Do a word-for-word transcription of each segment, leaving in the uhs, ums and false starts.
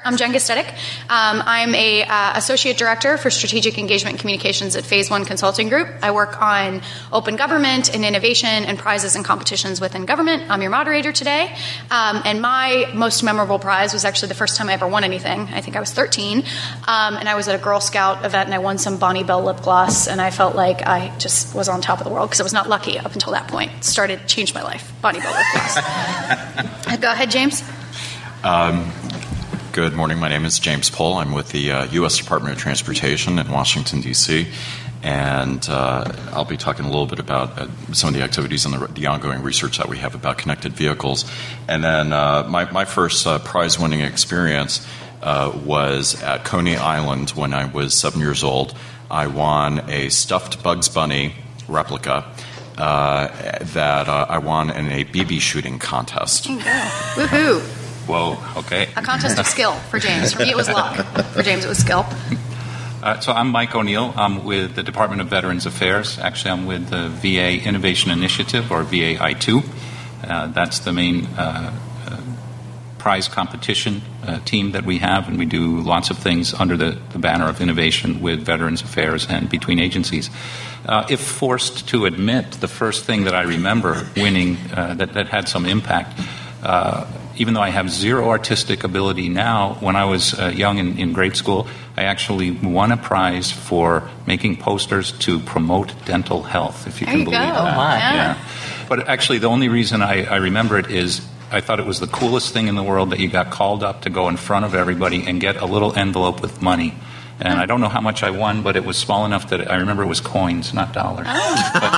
I'm Jen Gestetic. Um, I'm a uh, Associate Director for Strategic Engagement and Communications at Phase One Consulting Group. I work on open government and innovation and prizes and competitions within government. I'm your moderator today. Um, and my most memorable prize was actually the first time I ever won anything. I think I was thirteen. Um, and I was at a Girl Scout event and I won some Bonnie Bell lip gloss. And I felt like I just was on top of the world because I was not lucky up until that point. It started, changed my life. Bonnie Bell lip gloss. Go ahead, James. Um, Good morning. My name is James Pohl. I'm with the uh, U S Department of Transportation in Washington, D C, and uh, I'll be talking a little bit about uh, some of the activities and the, the ongoing research that we have about connected vehicles. And then uh, my, my first uh, prize-winning experience uh, was at Coney Island when I was seven years old. I won a stuffed Bugs Bunny replica uh, that uh, I won in a B B shooting contest. There you go. Woohoo. Whoa, okay. A contest of skill for James. For me, it was luck. For James, it was skill. Uh, so I'm Mike O'Neill. I'm with the Department of Veterans Affairs. Actually, I'm with the V A Innovation Initiative, or V A I two. Uh, that's the main uh, uh, prize competition uh, team that we have, and we do lots of things under the, the banner of innovation with Veterans Affairs and between agencies. Uh, if forced to admit, the first thing that I remember winning uh, that, that had some impact, uh, even though I have zero artistic ability now, when I was uh, young in, in grade school, I actually won a prize for making posters to promote dental health, if you there can you believe go. that. Oh, my. Yeah. yeah. But actually, the only reason I, I remember it is I thought it was the coolest thing in the world that you got called up to go in front of everybody and get a little envelope with money. And I don't know how much I won, but it was small enough that I remember it was coins, not dollars. Oh. But,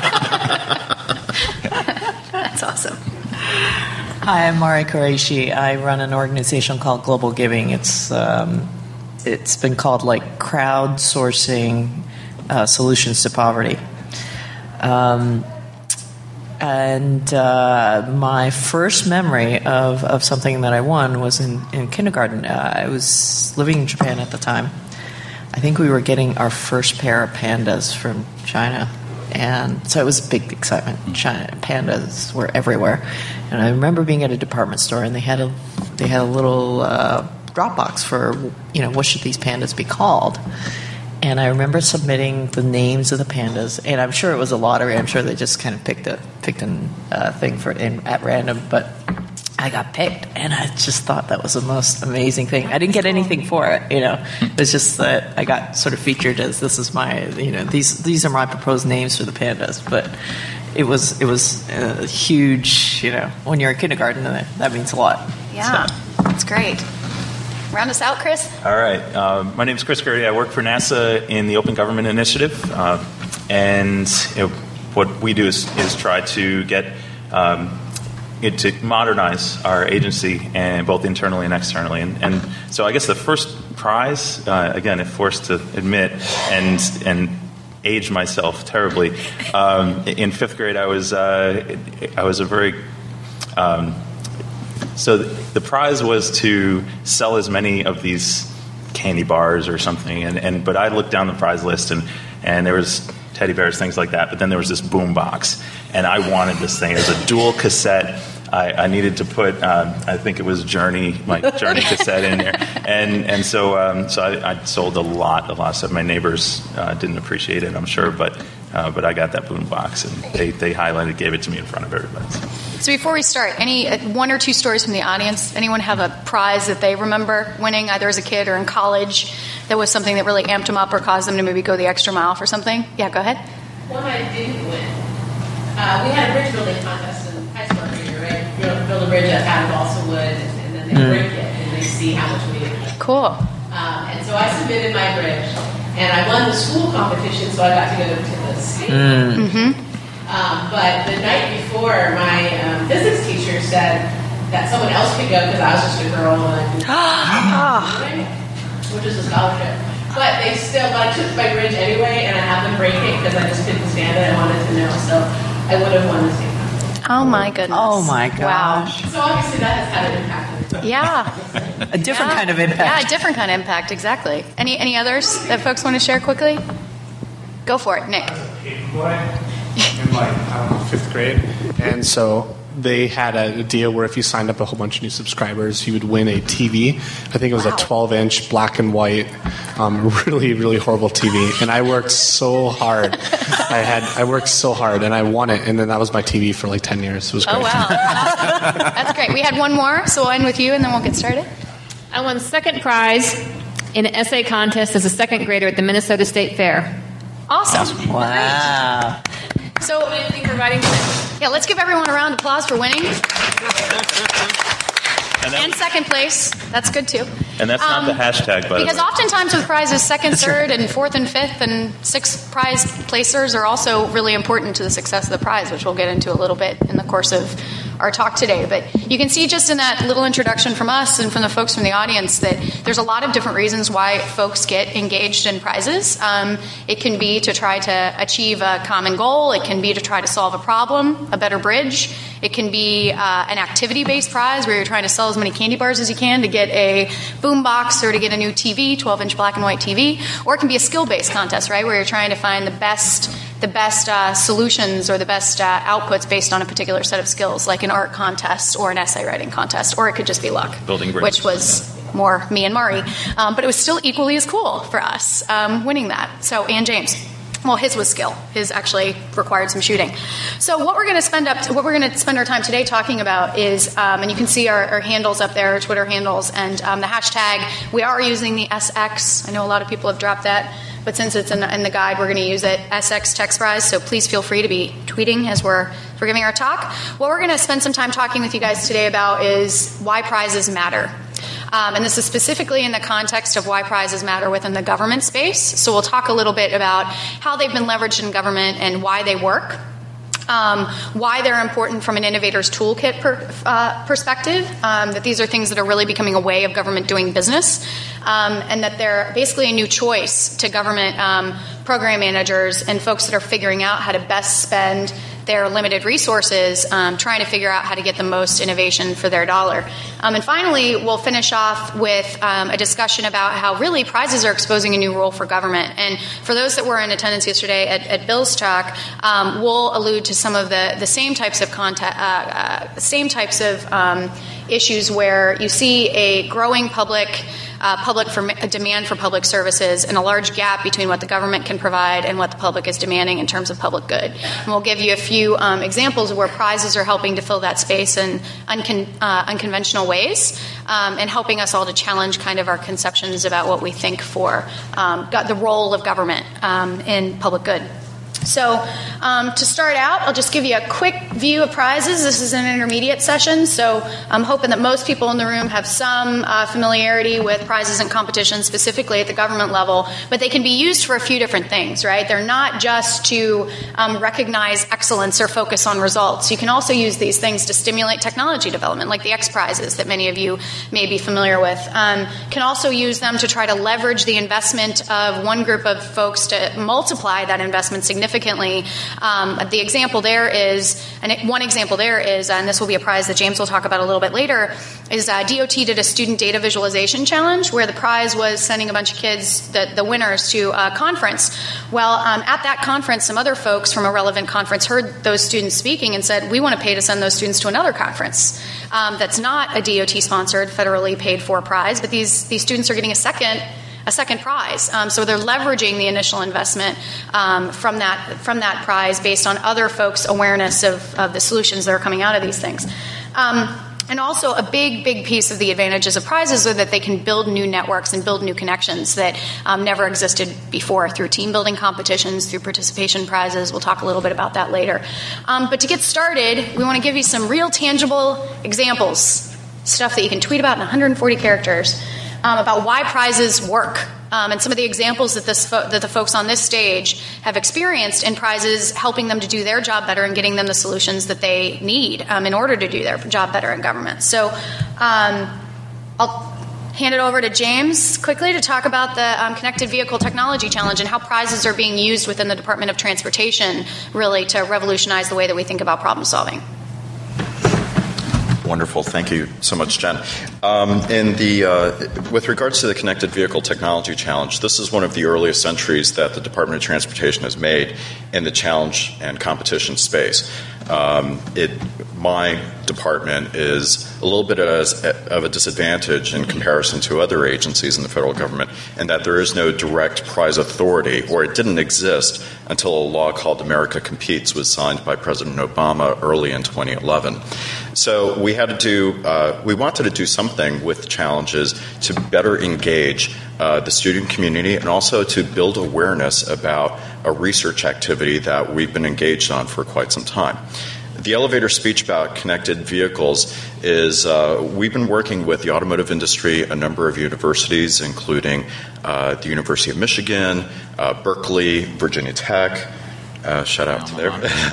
uh, That's awesome. Hi, I'm Mari Qureshi. I run an organization called Global Giving. It's um, it's been called like crowdsourcing uh, solutions to poverty. Um, and uh, my first memory of, of something that I won was in, in kindergarten. Uh, I was living in Japan at the time. I think we were getting our first pair of pandas from China. And so it was a big excitement. China, pandas were everywhere. And I remember being at a department store, and they had a they had a little uh, drop box for, you know, what should these pandas be called? And I remember submitting the names of the pandas, and I'm sure it was a lottery. I'm sure they just kind of picked a picked a uh, thing for in, at random, but I got picked, and I just thought that was the most amazing thing. I didn't get anything for it, you know. It was just that I got sort of featured as this is my, you know, these these are my proposed names for the pandas. But it was it was a huge, you know, when you're in kindergarten, that, that means a lot. Yeah, so. That's great. Round us out, Chris. All right. Uh, my name is Chris Gertie. I work for NASA in the Open Government Initiative. Uh, and you know, what we do is, is try to get um, it to modernize our agency, and both internally and externally. And, and so I guess the first prize, uh, again, if forced to admit, and and age myself terribly, um, in fifth grade I was uh, I was a very... Um, So the prize was to sell as many of these candy bars or something, and, and but I looked down the prize list, and, and there was teddy bears, things like that, but then there was this boom box, and I wanted this thing. It was a dual cassette. I, I needed to put, um, I think it was Journey, my Journey cassette in there, and and so um, so I, I sold a lot, a lot of stuff. My neighbors uh, didn't appreciate it, I'm sure, but uh, but I got that boom box, and they, they highlighted, gave it to me in front of everybody. So before we start, any uh, one or two stories from the audience? Anyone have a prize that they remember winning, either as a kid or in college, that was something that really amped them up or caused them to maybe go the extra mile for something? Yeah, go ahead. One I didn't win. Uh, we had a bridge building contest in high school every year, right? Build, build a bridge out of balsa wood, and, and then they mm. break it, and they see how much weight it has. Cool. Um, and so I submitted my bridge, and I won the school competition, so I got to go to the state. Mm. Mm-hmm. Um, but the night before, my um, physics teacher said that someone else could go because I was just a girl and I didn't which is a scholarship. But they still, but I took my bridge anyway, and I had them break it because I just couldn't stand it. I wanted to know, so I would have won the state competition. Oh my goodness! Oh my gosh! Wow. So obviously that has had an impact. Yeah. A different yeah. kind of impact. Yeah, a different kind of impact. Exactly. Any any others that folks want to share quickly? Go for it, Nick. In like, I don't know, fifth grade. And so they had a deal where if you signed up a whole bunch of new subscribers, you would win a T V. I think it was wow. a twelve-inch black and white, um, really, really horrible T V. And I worked so hard. I had I worked so hard, and I won it. And then that was my T V for like ten years. It was great. Oh, wow. That's great. We had one more, so we'll end with you, and then we'll get started. I won second prize in an essay contest as a second grader at the Minnesota State Fair. Awesome. Wow. Great. So, yeah, let's give everyone a round of applause for winning. And, and second place. That's good, too. And that's not um, the hashtag, by the way. Because oftentimes with prizes, second, third, and fourth and fifth and sixth prize placers are also really important to the success of the prize, which we'll get into a little bit in the course of our talk today. But you can see just in that little introduction from us and from the folks from the audience that there's a lot of different reasons why folks get engaged in prizes. Um, it can be to try to achieve a common goal. It can be to try to solve a problem, a better bridge. It can be uh, an activity-based prize where you're trying to sell as many candy bars as you can to get a boombox or to get a new T V, twelve-inch black and white T V. Or it can be a skill-based contest, right, where you're trying to find the best the best uh, solutions or the best uh, outputs based on a particular set of skills, like an art contest or an essay writing contest, or it could just be luck, building bridges, which was more me and Mari. Um, but it was still equally as cool for us um, winning that. So, and James. Well, his was skill. His actually required some shooting. So what we're going to spend up, to, what we're going to spend our time today talking about is, um, and you can see our, our handles up there, our Twitter handles, and um, the hashtag. We are using the S X. I know a lot of people have dropped that, but since it's in the, in the guide, we're going to use it, S X Text Prize. So please feel free to be tweeting as we're, as we're giving our talk. What we're going to spend some time talking with you guys today about is why prizes matter. Um, and this is specifically in the context of why prizes matter within the government space. So we'll talk a little bit about how they've been leveraged in government and why they work, um, why they're important from an innovator's toolkit per, uh, perspective, um, that these are things that are really becoming a way of government doing business, um, and that they're basically a new choice to government um, program managers and folks that are figuring out how to best spend their limited resources, um, trying to figure out how to get the most innovation for their dollar. Um, and finally, we'll finish off with um, a discussion about how really prizes are exposing a new role for government. And for those that were in attendance yesterday at, at Bill's talk, um, we'll allude to some of the, the same types of content, uh, uh, same types of um, issues where you see a growing public Uh, public for, a demand for public services and a large gap between what the government can provide and what the public is demanding in terms of public good. And we'll give you a few um, examples where prizes are helping to fill that space in uncon- uh, unconventional ways um, and helping us all to challenge kind of our conceptions about what we think for um, the role of government um, in public good. So um, to start out, I'll just give you a quick view of prizes. This is an intermediate session, so I'm hoping that most people in the room have some uh, familiarity with prizes and competitions, specifically at the government level, but they can be used for a few different things, right? They're not just to um, recognize excellence or focus on results. You can also use these things to stimulate technology development, like the X Prizes that many of you may be familiar with. Um, can also use them to try to leverage the investment of one group of folks to multiply that investment significantly. Significantly. Um, the example there is, and one example there is, and this will be a prize that James will talk about a little bit later, is uh, D O T did a student data visualization challenge where the prize was sending a bunch of kids, the, the winners, to a conference. Well, um, at that conference, some other folks from a relevant conference heard those students speaking and said, we want to pay to send those students to another conference. Um, that's not a D O T-sponsored, federally paid-for prize, but these, these students are getting a second a second prize. Um, so they're leveraging the initial investment um, from that from that prize based on other folks' awareness of, of the solutions that are coming out of these things. Um, and also a big, big piece of the advantages of prizes are that they can build new networks and build new connections that um, never existed before through team building competitions, through participation prizes. We'll talk a little bit about that later. Um, but to get started, we want to give you some real tangible examples, stuff that you can tweet about in one hundred forty characters, Um, about why prizes work, um, and some of the examples that, this fo- that the folks on this stage have experienced in prizes helping them to do their job better and getting them the solutions that they need um, in order to do their job better in government. So um, I'll hand it over to James quickly to talk about the um, Connected Vehicle Technology Challenge and how prizes are being used within the Department of Transportation really to revolutionize the way that we think about problem solving. Wonderful. Thank you so much, Jen. Um, in the, uh, with regards to the Connected Vehicle Technology Challenge, this is one of the earliest entries that the Department of Transportation has made in the challenge and competition space. um, it my department is a little bit as, of a disadvantage in comparison to other agencies in the federal government, in that there is no direct prize authority, or it didn't exist until a law called America Competes was signed by President Obama early in twenty eleven. So we had to do, uh, we wanted to do something with the challenges to better engage uh, the student community, and also to build awareness about a research activity that we've been engaged on for quite some time. The elevator speech about connected vehicles is, uh, we've been working with the automotive industry, a number of universities, including uh, the University of Michigan, uh, Berkeley, Virginia Tech, uh, shout out to there,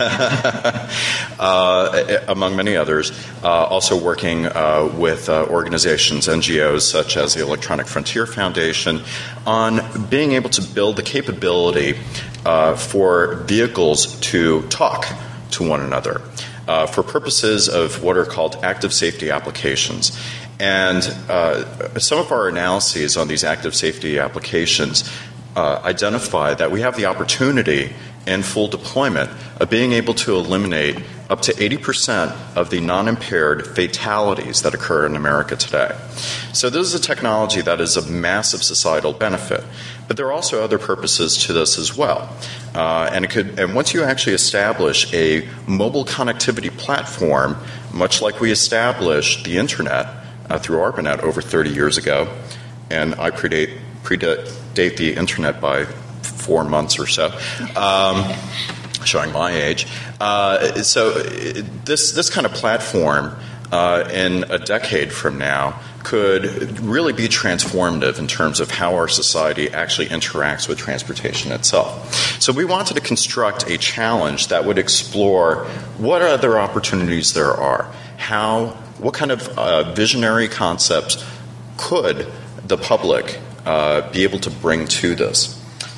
uh, among many others, uh, also working uh, with uh, organizations, N G Os, such as the Electronic Frontier Foundation, on being able to build the capability uh, for vehicles to talk to one another uh, for purposes of what are called active safety applications. And uh, some of our analyses on these active safety applications uh, identify that we have the opportunity in full deployment of being able to eliminate up to eighty percent of the non-impaired fatalities that occur in America today. So this is a technology that is of massive societal benefit, but there are also other purposes to this as well. Uh, and it could, and once you actually establish a mobile connectivity platform, much like we established the internet uh, through ARPANET over thirty years ago, and I predate predate the internet by four months or so, um, showing my age. Uh, so this this kind of platform uh, in a decade from now could really be transformative in terms of how our society actually interacts with transportation itself. So we wanted to construct a challenge that would explore what other opportunities there are, how, what kind of uh, visionary concepts could the public uh, be able to bring to this.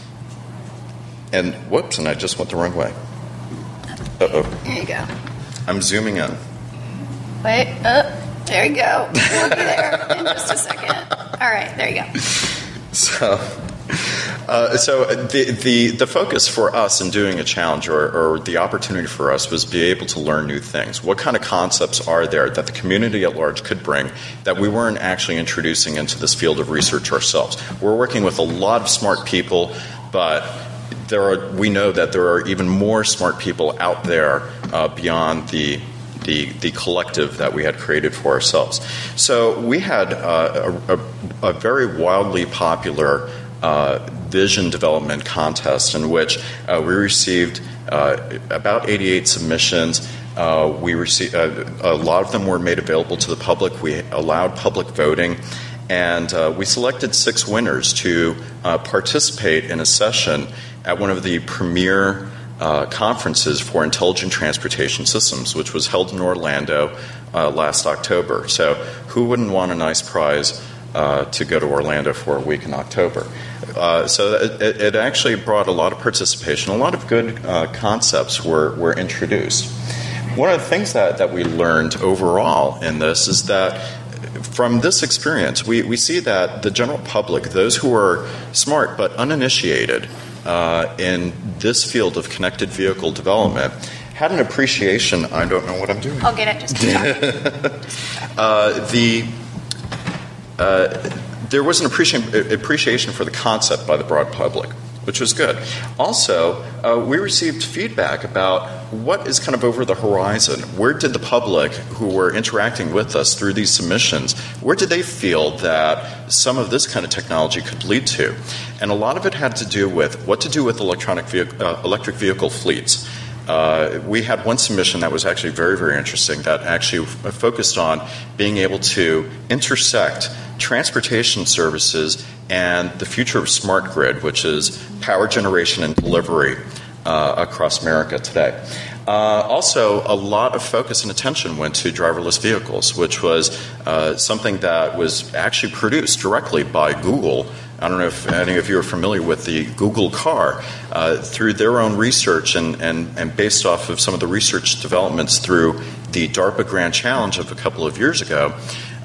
And whoops, and I just went the wrong way. Uh-oh. There you go. I'm zooming in. Wait, uh, there you go. We'll be there in just a second. All right, there you go. So, uh, so the, the the focus for us in doing a challenge, or, or the opportunity for us, was be able to learn new things. What kind of concepts are there that the community at large could bring that we weren't actually introducing into this field of research ourselves? We're working with a lot of smart people, but there are, we know that there are even more smart people out there uh, beyond the, the the collective that we had created for ourselves. So we had uh, a, a, a very wildly popular uh, vision development contest in which uh, we received uh, about eighty-eight submissions. Uh, we received uh, a lot of them were made available to the public. We allowed public voting. And uh, we selected six winners to uh, participate in a session at one of the premier uh, conferences for intelligent transportation systems, which was held in Orlando uh, last October. So who wouldn't want a nice prize uh, to go to Orlando for a week in October? Uh, so it, it actually brought a lot of participation. A lot of good uh, concepts were, were introduced. One of the things that, that we learned overall in this is that from this experience, we, we see that the general public, those who are smart but uninitiated uh, in this field of connected vehicle development, had an appreciation. I don't know what I'm doing. I'll get it. Just keep talking. uh, the uh, there was an appreciation appreciation for the concept by the broad public, which was good. Also, uh, we received feedback about what is kind of over the horizon. Where did the public who were interacting with us through these submissions, where did they feel that some of this kind of technology could lead to? And a lot of it had to do with what to do with electronic vehicle, uh, electric vehicle fleets. Uh, we had one submission that was actually very, very interesting that actually f- focused on being able to intersect transportation services and the future of smart grid, which is power generation and delivery uh, across America today. Uh, also, a lot of focus and attention went to driverless vehicles, which was uh, something that was actually produced directly by Google. I don't know if any of you are familiar with the Google car. Uh, through their own research and, and, and based off of some of the research developments through the DARPA Grand Challenge of a couple of years ago,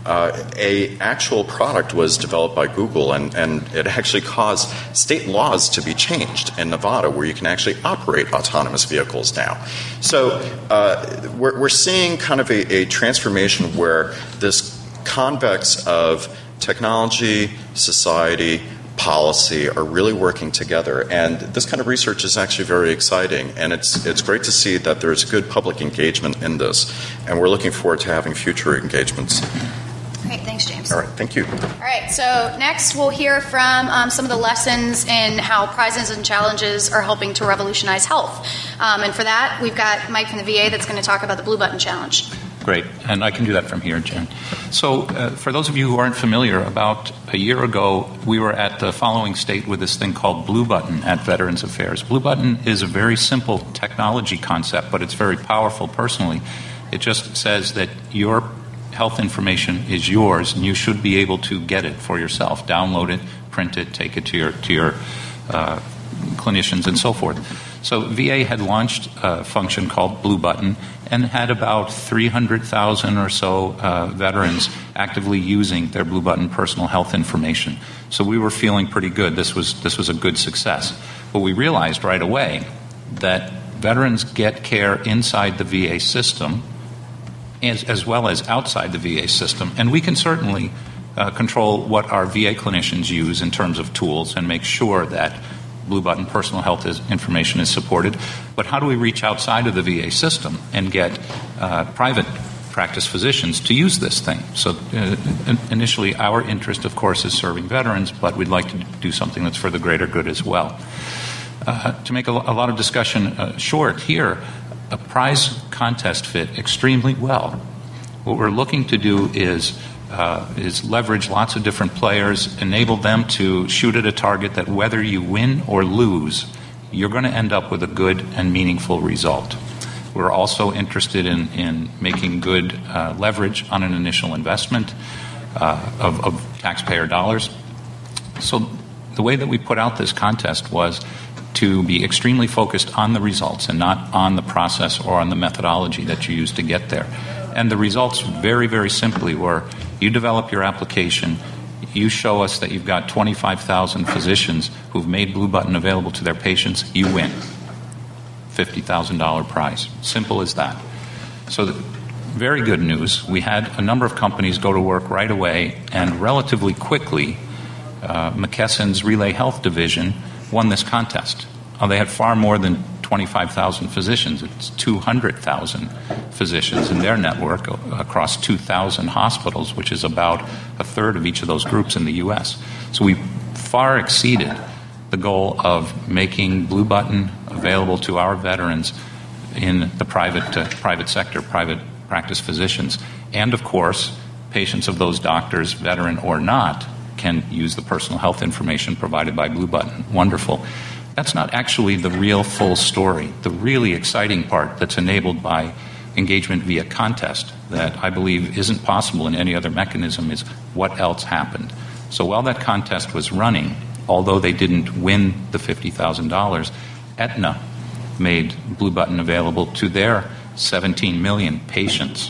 uh, a actual product was developed by Google, and, and it actually caused state laws to be changed in Nevada, where you can actually operate autonomous vehicles now. So uh, we're, we're seeing kind of a, a transformation where this convex of technology, society, policy are really working together, and this kind of research is actually very exciting, and it's it's great to see that there's good public engagement in this, and we're looking forward to having future engagements. Great, thanks, James. All right, thank you. All right, so next we'll hear from um, some of the lessons in how prizes and challenges are helping to revolutionize health, um, and for that we've got Mike from the V A that's going to talk about the Blue Button Challenge. Great, and I can do that from here, Jen. So uh, for those of you who aren't familiar, about a year ago, we were at the following state with this thing called Blue Button at Veterans Affairs. Blue Button is a very simple technology concept, but it's very powerful personally. It just says that your health information is yours, and you should be able to get it for yourself, download it, print it, take it to your, to your uh, clinicians, and so forth. So V A had launched a function called Blue Button and had about three hundred thousand or so uh, veterans actively using their Blue Button personal health information. So we were feeling pretty good. This was this was a good success. But we realized right away that veterans get care inside the V A system as, as well as outside the V A system. And we can certainly uh, control what our V A clinicians use in terms of tools and make sure that Blue Button personal health is, information is supported. But how do we reach outside of the V A system and get uh, private practice physicians to use this thing? So uh, initially our interest, of course, is serving veterans, but we'd like to do something that's for the greater good as well. Uh, to make a, a lot of discussion uh, short here, a prize contest fit extremely well. What we're looking to do is Uh, is leverage lots of different players, enable them to shoot at a target that whether you win or lose, you're going to end up with a good and meaningful result. We're also interested in, in making good uh, leverage on an initial investment uh, of, of taxpayer dollars. So the way that we put out this contest was to be extremely focused on the results and not on the process or on the methodology that you use to get there. And the results very, very simply were you develop your application, you show us that you've got twenty-five thousand physicians who've made Blue Button available to their patients, you win. fifty thousand dollars prize. Simple as that. So the, very good news. We had a number of companies go to work right away, and relatively quickly, uh, McKesson's Relay Health division won this contest. Uh, they had far more than twenty-five thousand physicians. It's two hundred thousand physicians in their network across two thousand hospitals, which is about a third of each of those groups in the U S. So we far exceeded the goal of making Blue Button available to our veterans in the private uh, private sector, private practice physicians. And, of course, patients of those doctors, veteran or not, can use the personal health information provided by Blue Button. Wonderful. That's not actually the real full story. The really exciting part that's enabled by engagement via contest that I believe isn't possible in any other mechanism is what else happened. So while that contest was running, although they didn't win the fifty thousand dollars, Aetna made Blue Button available to their seventeen million patients.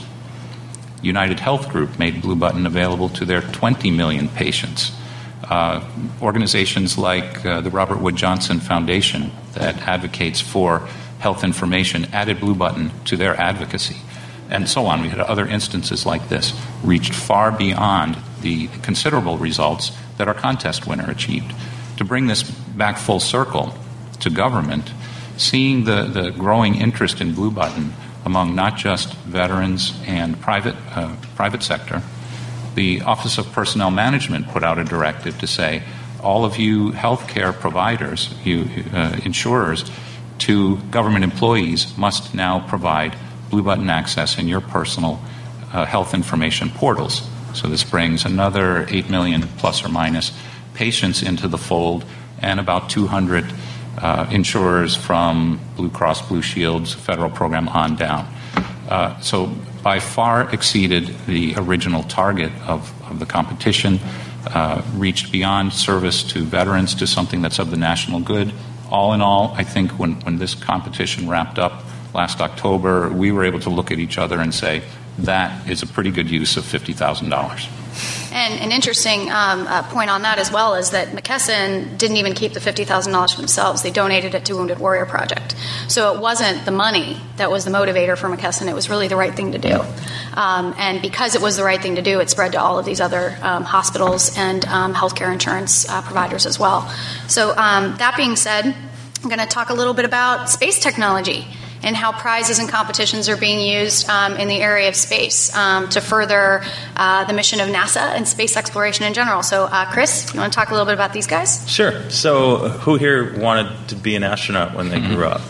United Health Group made Blue Button available to their twenty million patients. Uh, organizations like uh, the Robert Wood Johnson Foundation that advocates for health information added Blue Button to their advocacy, and so on. We had other instances like this, reached far beyond the considerable results that our contest winner achieved. To bring this back full circle to government, seeing the, the growing interest in Blue Button among not just veterans and private uh, private sector, the Office of Personnel Management put out a directive to say, all of you healthcare providers, you uh, insurers, to government employees must now provide Blue Button access in your personal uh, health information portals. So this brings another eight million plus or minus patients into the fold, and about two hundred uh, insurers from Blue Cross Blue Shield's federal program on down. Uh, so by far exceeded the original target of, of the competition, uh, reached beyond service to veterans to something that's of the national good. All in all, I think when, when this competition wrapped up last October, we were able to look at each other and say, that is a pretty good use of fifty thousand dollars. And an interesting um, uh, point on that as well is that McKesson didn't even keep the fifty thousand dollars for themselves. They donated it to Wounded Warrior Project. So it wasn't the money that was the motivator for McKesson. It was really the right thing to do. Um, and because it was the right thing to do, it spread to all of these other um, hospitals and um, healthcare insurance uh, providers as well. So um, that being said, I'm going to talk a little bit about space technology and how prizes and competitions are being used um, in the area of space um, to further uh, the mission of NASA and space exploration in general. So, uh, Chris, you want to talk a little bit about these guys? Sure. So, who here wanted to be an astronaut when they grew up?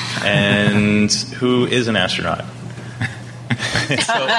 And who is an astronaut? so,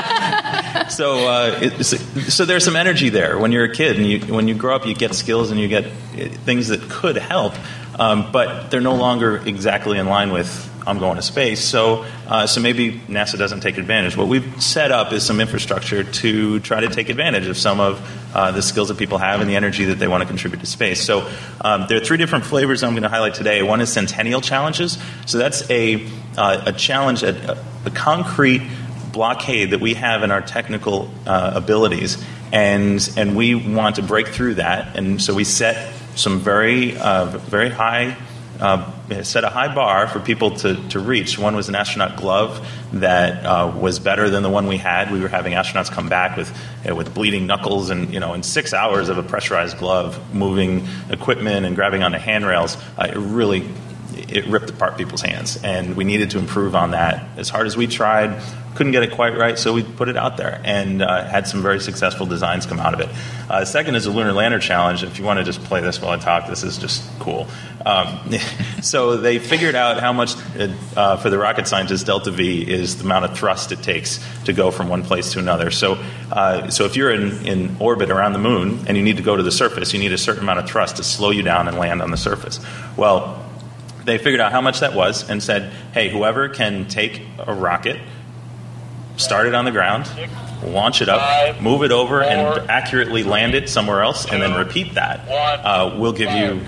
so, uh, it, so there's some energy there when you're a kid, and you, when you grow up, you get skills and you get things that could help, um, but they're no longer exactly in line with I'm going to space. So, uh, so maybe NASA doesn't take advantage. What we've set up is some infrastructure to try to take advantage of some of uh, the skills that people have and the energy that they want to contribute to space. So, um, there are three different flavors I'm going to highlight today. One is Centennial Challenges. So that's a uh, a challenge, a, a concrete blockade that we have in our technical uh, abilities, and and we want to break through that. And so we set some very uh, very high. Uh, set a high bar for people to, to reach. One was an astronaut glove that uh, was better than the one we had. We were having astronauts come back with uh, with bleeding knuckles, and you know, in six hours of a pressurized glove, moving equipment and grabbing onto handrails, uh, it really it ripped apart people's hands. And we needed to improve on that. As hard as we tried, couldn't get it quite right, so we put it out there and uh, had some very successful designs come out of it. Uh, second is the Lunar Lander Challenge. If you want to just play this while I talk, this is just cool. Um, so they figured out how much, uh, for the rocket scientists, delta V is the amount of thrust it takes to go from one place to another. So uh, so if you're in, in orbit around the moon and you need to go to the surface, you need a certain amount of thrust to slow you down and land on the surface. Well, they figured out how much that was and said, hey, whoever can take a rocket, start it on the ground, launch it up, move it over, and accurately land it somewhere else, and then repeat that, uh, we'll give you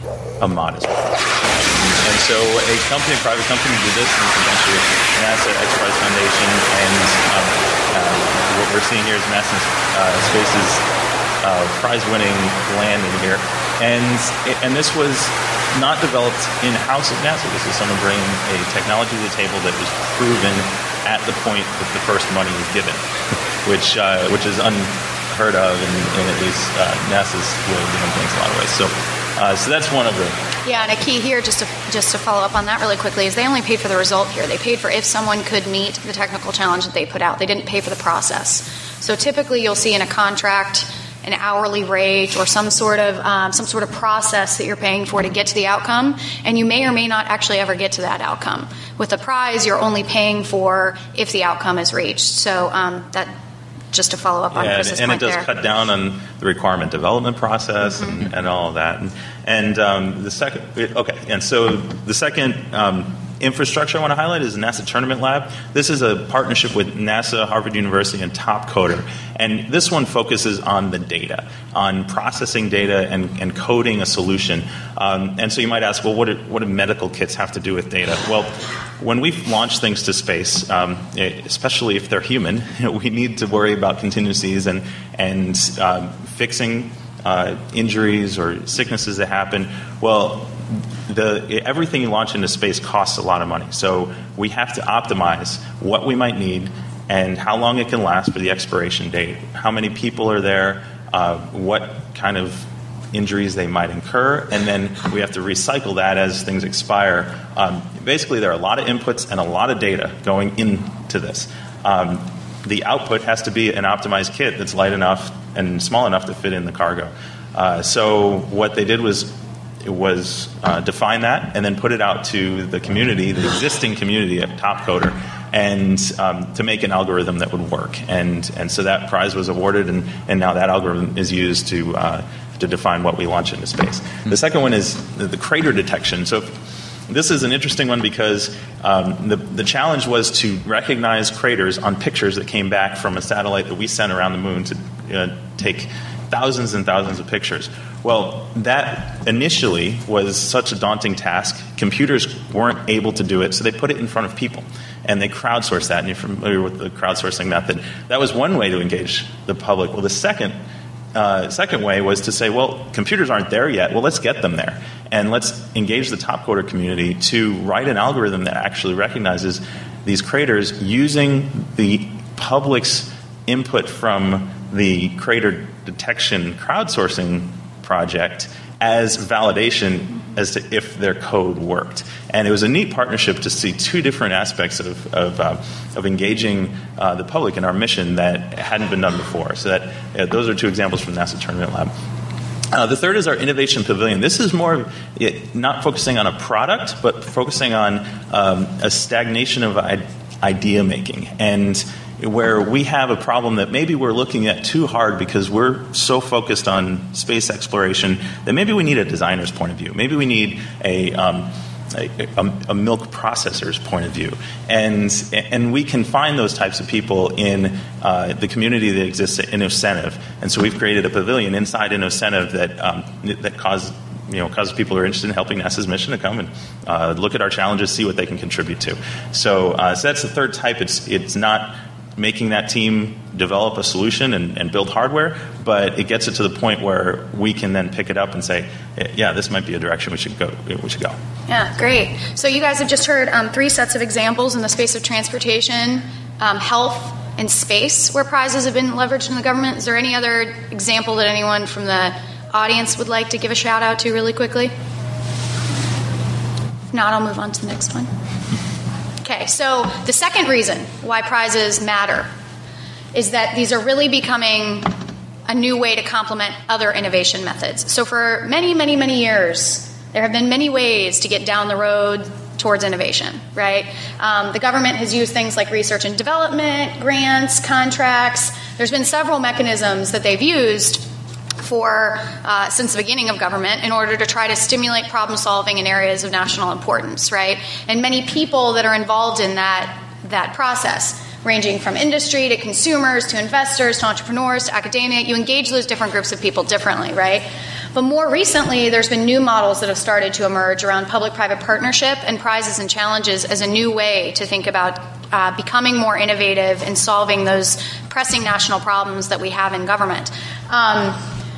a modest prize. And so a company, a private company did this in conjunction with NASA, X Prize Foundation, and um, uh, what we're seeing here is NASA uh, Space's uh, prize-winning landing here. And, and this was not developed in-house at NASA. This is someone bringing a technology to the table that was proven at the point that the first money was given, which uh, which is unheard of in, in at least uh, NASA's way of doing things in a lot of ways. So, uh, so that's one of the. Yeah, and a key here, just to just to follow up on that really quickly, is they only paid for the result here. They paid for if someone could meet the technical challenge that they put out. They didn't pay for the process. So typically, you'll see in a contract an hourly rate or some sort of um, some sort of process that you're paying for to get to the outcome, and you may or may not actually ever get to that outcome. With a prize, you're only paying for if the outcome is reached. So um, that, just to follow up on yeah, Chris's and, and point it does there. cut down on the requirement development process mm-hmm. and, and all of that. And, and um, the second, okay, and so the second um, infrastructure I want to highlight is the NASA Tournament Lab. This is a partnership with NASA, Harvard University, and Topcoder. And this one focuses on the data, on processing data and, and coding a solution. Um, and so you might ask, well, what do, what do medical kits have to do with data? Well, when we launch things to space, um, especially if they're human, we need to worry about contingencies and, and um, fixing uh, injuries or sicknesses that happen. Well, The, everything you launch into space costs a lot of money. So we have to optimize what we might need and how long it can last for the expiration date, how many people are there, uh, what kind of injuries they might incur, and then we have to recycle that as things expire. Um, basically, there are a lot of inputs and a lot of data going into this. Um, the output has to be an optimized kit that's light enough and small enough to fit in the cargo. Uh, so what they did was It was uh, define that and then put it out to the community, the existing community at Topcoder, and um, to make an algorithm that would work. And and so that prize was awarded, and, and now that algorithm is used to uh, to define what we launch into space. Mm-hmm. The second one is the, the crater detection. So this is an interesting one because um, the, the challenge was to recognize craters on pictures that came back from a satellite that we sent around the moon to uh, take thousands and thousands of pictures. Well, that initially was such a daunting task. Computers weren't able to do it, so they put it in front of people. and they crowdsource that. And you're familiar with the crowdsourcing method. That was one way to engage the public. Well, the second uh, second way was to say, well, computers aren't there yet. Well, let's get them there, and let's engage the top coder community to write an algorithm that actually recognizes these craters using the public's input from the crater detection crowdsourcing project as validation as to if their code worked. And it was a neat partnership to see two different aspects of of, uh, of engaging uh, the public in our mission that hadn't been done before. So that uh, those are two examples from NASA Tournament Lab. Uh, the third is our Innovation Pavilion. This is more it, not focusing on a product, but focusing on um, a stagnation of I- idea making, and where we have a problem that maybe we're looking at too hard because we're so focused on space exploration that maybe we need a designer's point of view. Maybe we need a um, A, a, a milk processor's point of view, and and we can find those types of people in uh, the community that exists at InnoCentive, and so we've created a pavilion inside InnoCentive that um, that causes you know causes people who are interested in helping NASA's mission to come and uh, look at our challenges, see what they can contribute to. So, uh, so that's the third type. It's it's not making that team develop a solution and, and build hardware, but it gets it to the point where we can then pick it up and say, yeah, this might be a direction we should go. We should go. Yeah, great. So you guys have just heard um, three sets of examples in the space of transportation, um, health, and space where prizes have been leveraged in the government. Is there any other example that anyone from the audience would like to give a shout out to really quickly? If not, I'll move on to the next one. Okay, so the second reason why prizes matter is that these are really becoming a new way to complement other innovation methods. So for many, many, many years, there have been many ways to get down the road towards innovation, right? Um, the government has used things like research and development, grants, contracts. There's been several mechanisms that they've used for uh, since the beginning of government in order to try to stimulate problem solving in areas of national importance, right? And many people that are involved in that that process, ranging from industry to consumers to investors to entrepreneurs to academia, you engage those different groups of people differently, right? But more recently, there's been new models that have started to emerge around public-private partnership and prizes and challenges as a new way to think about uh, becoming more innovative in solving those pressing national problems that we have in government. Um,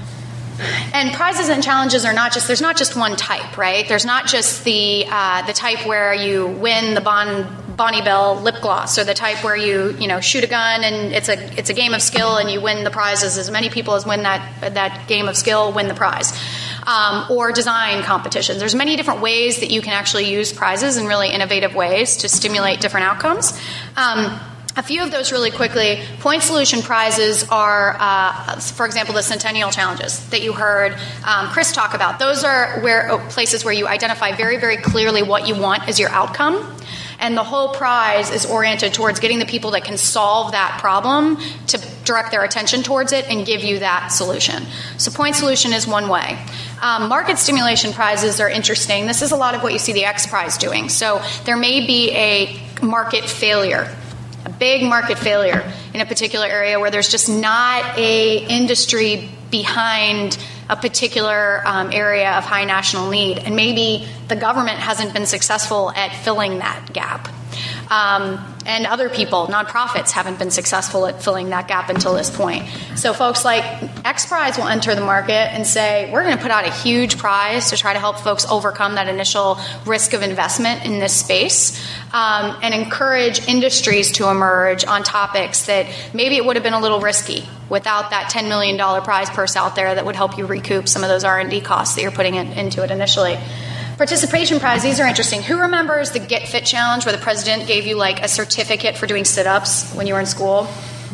And prizes and challenges are not just, there's not just one type, right? There's not just the uh, the type where you win the Bon, Bonnie Bell lip gloss, or the type where you, you know, shoot a gun and it's a it's a game of skill and you win the prizes. As many people as win that that game of skill win the prize. Um, or design competitions. There's many different ways that you can actually use prizes in really innovative ways to stimulate different outcomes. Um, A few of those really quickly. Point solution prizes are, uh, for example, the Centennial Challenges that you heard um, Chris talk about. Those are where oh, places where you identify very, very clearly what you want as your outcome. And the whole prize is oriented towards getting the people that can solve that problem to direct their attention towards it and give you that solution. So point solution is one way. Um, market stimulation prizes are interesting. This is a lot of what you see the X Prize doing. So there may be a market failure, a big market failure in a particular area where there's just not a industry behind a particular um, area of high national need, and maybe the government hasn't been successful at filling that gap. Um, and other people, nonprofits, haven't been successful at filling that gap until this point. So folks like X Prize will enter the market and say, we're going to put out a huge prize to try to help folks overcome that initial risk of investment in this space, um, and encourage industries to emerge on topics that maybe it would have been a little risky without that ten million dollars prize purse out there that would help you recoup some of those R and D costs that you're putting in, into it initially. Participation prize, these are interesting. Who remembers the Get Fit Challenge where the president gave you like a certificate for doing sit-ups when you were in school?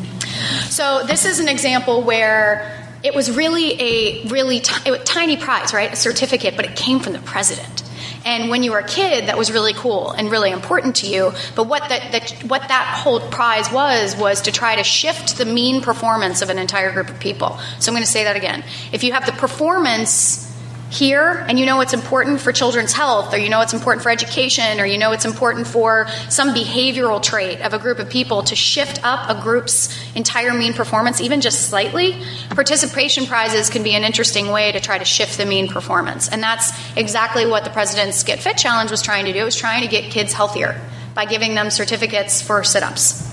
So this is an example where it was really a really t- tiny prize, right? A certificate, but it came from the president. And when you were a kid, that was really cool and really important to you. But what that, that what that whole prize was, was to try to shift the mean performance of an entire group of people. So I'm going to say that again. If you have the performance here, and you know it's important for children's health, or you know it's important for education, or you know it's important for some behavioral trait of a group of people to shift up a group's entire mean performance, even just slightly, participation prizes can be an interesting way to try to shift the mean performance. And that's exactly what the president's Get Fit Challenge was trying to do. It was trying to get kids healthier, by giving them certificates for sit-ups.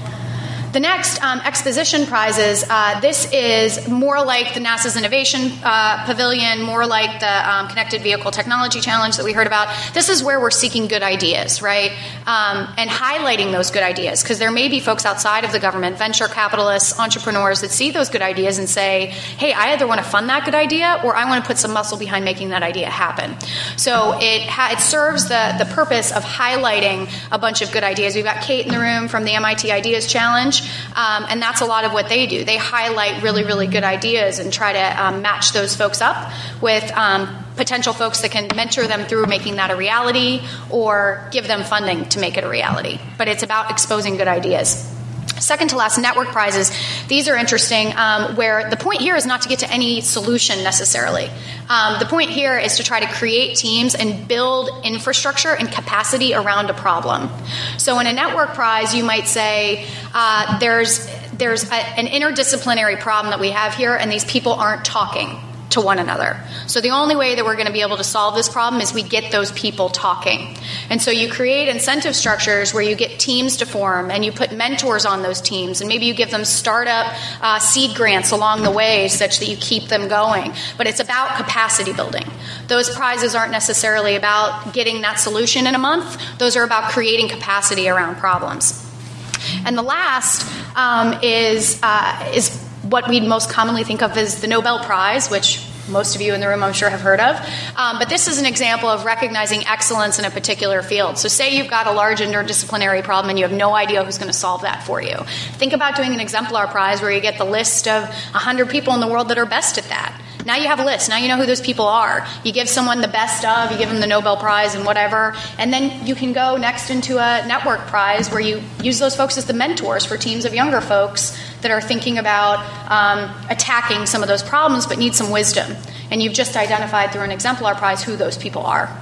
The next, um, exposition prizes, uh, this is more like the NASA's Innovation uh, Pavilion, more like the um, Connected Vehicle Technology Challenge that we heard about. This is where we're seeking good ideas, right? Um, and highlighting those good ideas, because there may be folks outside of the government, venture capitalists, entrepreneurs that see those good ideas and say, hey, I either want to fund that good idea or I want to put some muscle behind making that idea happen. So it, ha- it serves the, the purpose of highlighting a bunch of good ideas. We've got Kate in the room from the M I T Ideas Challenge. Um, and that's a lot of what they do. They highlight really, really good ideas and try to um, match those folks up with um, potential folks that can mentor them through making that a reality or give them funding to make it a reality. But it's about exposing good ideas. Second to last, network prizes. These are interesting, um, where the point here is not to get to any solution necessarily. Um, the point here is to try to create teams and build infrastructure and capacity around a problem. So in a network prize, you might say uh, there's there's a, an interdisciplinary problem that we have here, and these people aren't talking to one another. So the only way that we're going to be able to solve this problem is we get those people talking. And so you create incentive structures where you get teams to form and you put mentors on those teams, and maybe you give them startup uh, seed grants along the way such that you keep them going. But it's about capacity building. Those prizes aren't necessarily about getting that solution in a month. Those are about creating capacity around problems. And the last um, is uh, is what we'd most commonly think of as the Nobel Prize, which most of you in the room I'm sure have heard of. Um, but this is an example of recognizing excellence in a particular field. So say you've got a large interdisciplinary problem and you have no idea who's going to solve that for you. Think about doing an exemplar prize where you get the list of one hundred people in the world that are best at that. Now you have a list. Now you know who those people are. You give someone the best of, you give them the Nobel Prize and whatever, and then you can go next into a network prize where you use those folks as the mentors for teams of younger folks that are thinking about um, attacking some of those problems but need some wisdom. And you've just identified through an exemplar prize who those people are.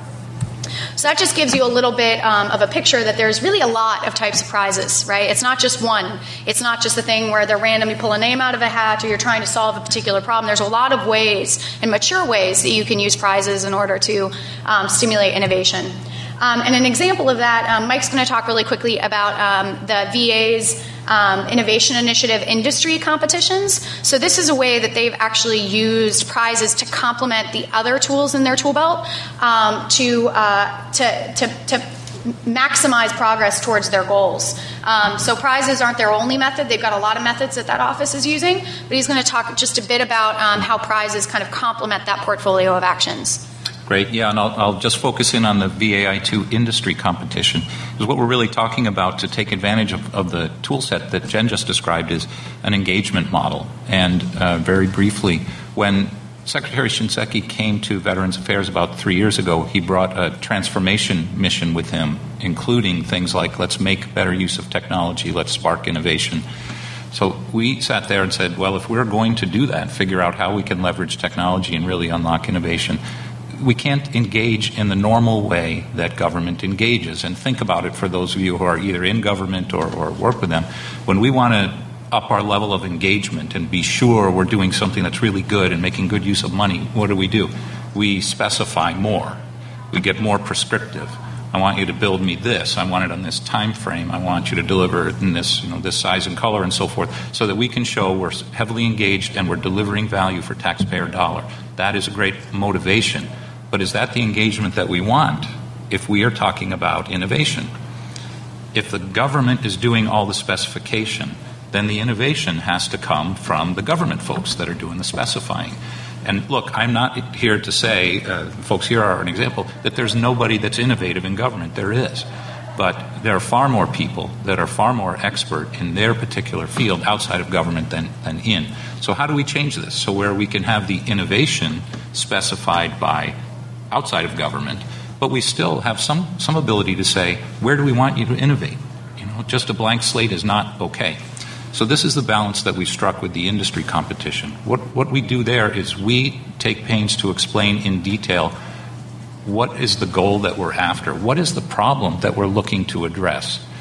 So that just gives you a little bit um, of a picture that there's really a lot of types of prizes, right? It's not just one. It's not just a thing where they're random, you pull a name out of a hat or you're trying to solve a particular problem. There's a lot of ways and mature ways that you can use prizes in order to um, stimulate innovation. Um, and an example of that, um, Mike's going to talk really quickly about um, the V A's um, Innovation Initiative industry competitions. So this is a way that they've actually used prizes to complement the other tools in their tool belt um, to, uh, to, to, to maximize progress towards their goals. Um, so prizes aren't their only method. They've got a lot of methods that that office is using. But he's going to talk just a bit about um, how prizes kind of complement that portfolio of actions. Great. Yeah, and I'll, I'll just focus in on the V A I two industry competition. Because what we're really talking about to take advantage of, of the tool set that Jen just described is an engagement model. And uh, very briefly, when Secretary Shinseki came to Veterans Affairs about three years ago, he brought a transformation mission with him, including things like let's make better use of technology, let's spark innovation. So we sat there and said, well, if we're going to do that, figure out how we can leverage technology and really unlock innovation, we can't engage in the normal way that government engages. And think about it for those of you who are either in government or, or work with them. When we want to up our level of engagement and be sure we're doing something that's really good and making good use of money, what do we do? We specify more. We get more prescriptive. I want you to build me this. I want it on this time frame. I want you to deliver it in this, you know, this size and color and so forth, so that we can show we're heavily engaged and we're delivering value for taxpayer dollar. That is a great motivation. But is that the engagement that we want if we are talking about innovation? If the government is doing all the specification, then the innovation has to come from the government folks that are doing the specifying. And look, I'm not here to say, uh, folks here are an example, that there's nobody that's innovative in government. There is. But there are far more people that are far more expert in their particular field outside of government than, than in. So how do we change this? So where we can have the innovation specified by outside of government, but we still have some, some ability to say, where do we want you to innovate? You know, just a blank slate is not okay. So this is the balance that we struck with the industry competition. What, what we do there is we take pains to explain in detail what is the goal that we're after, what is the problem that we're looking to address.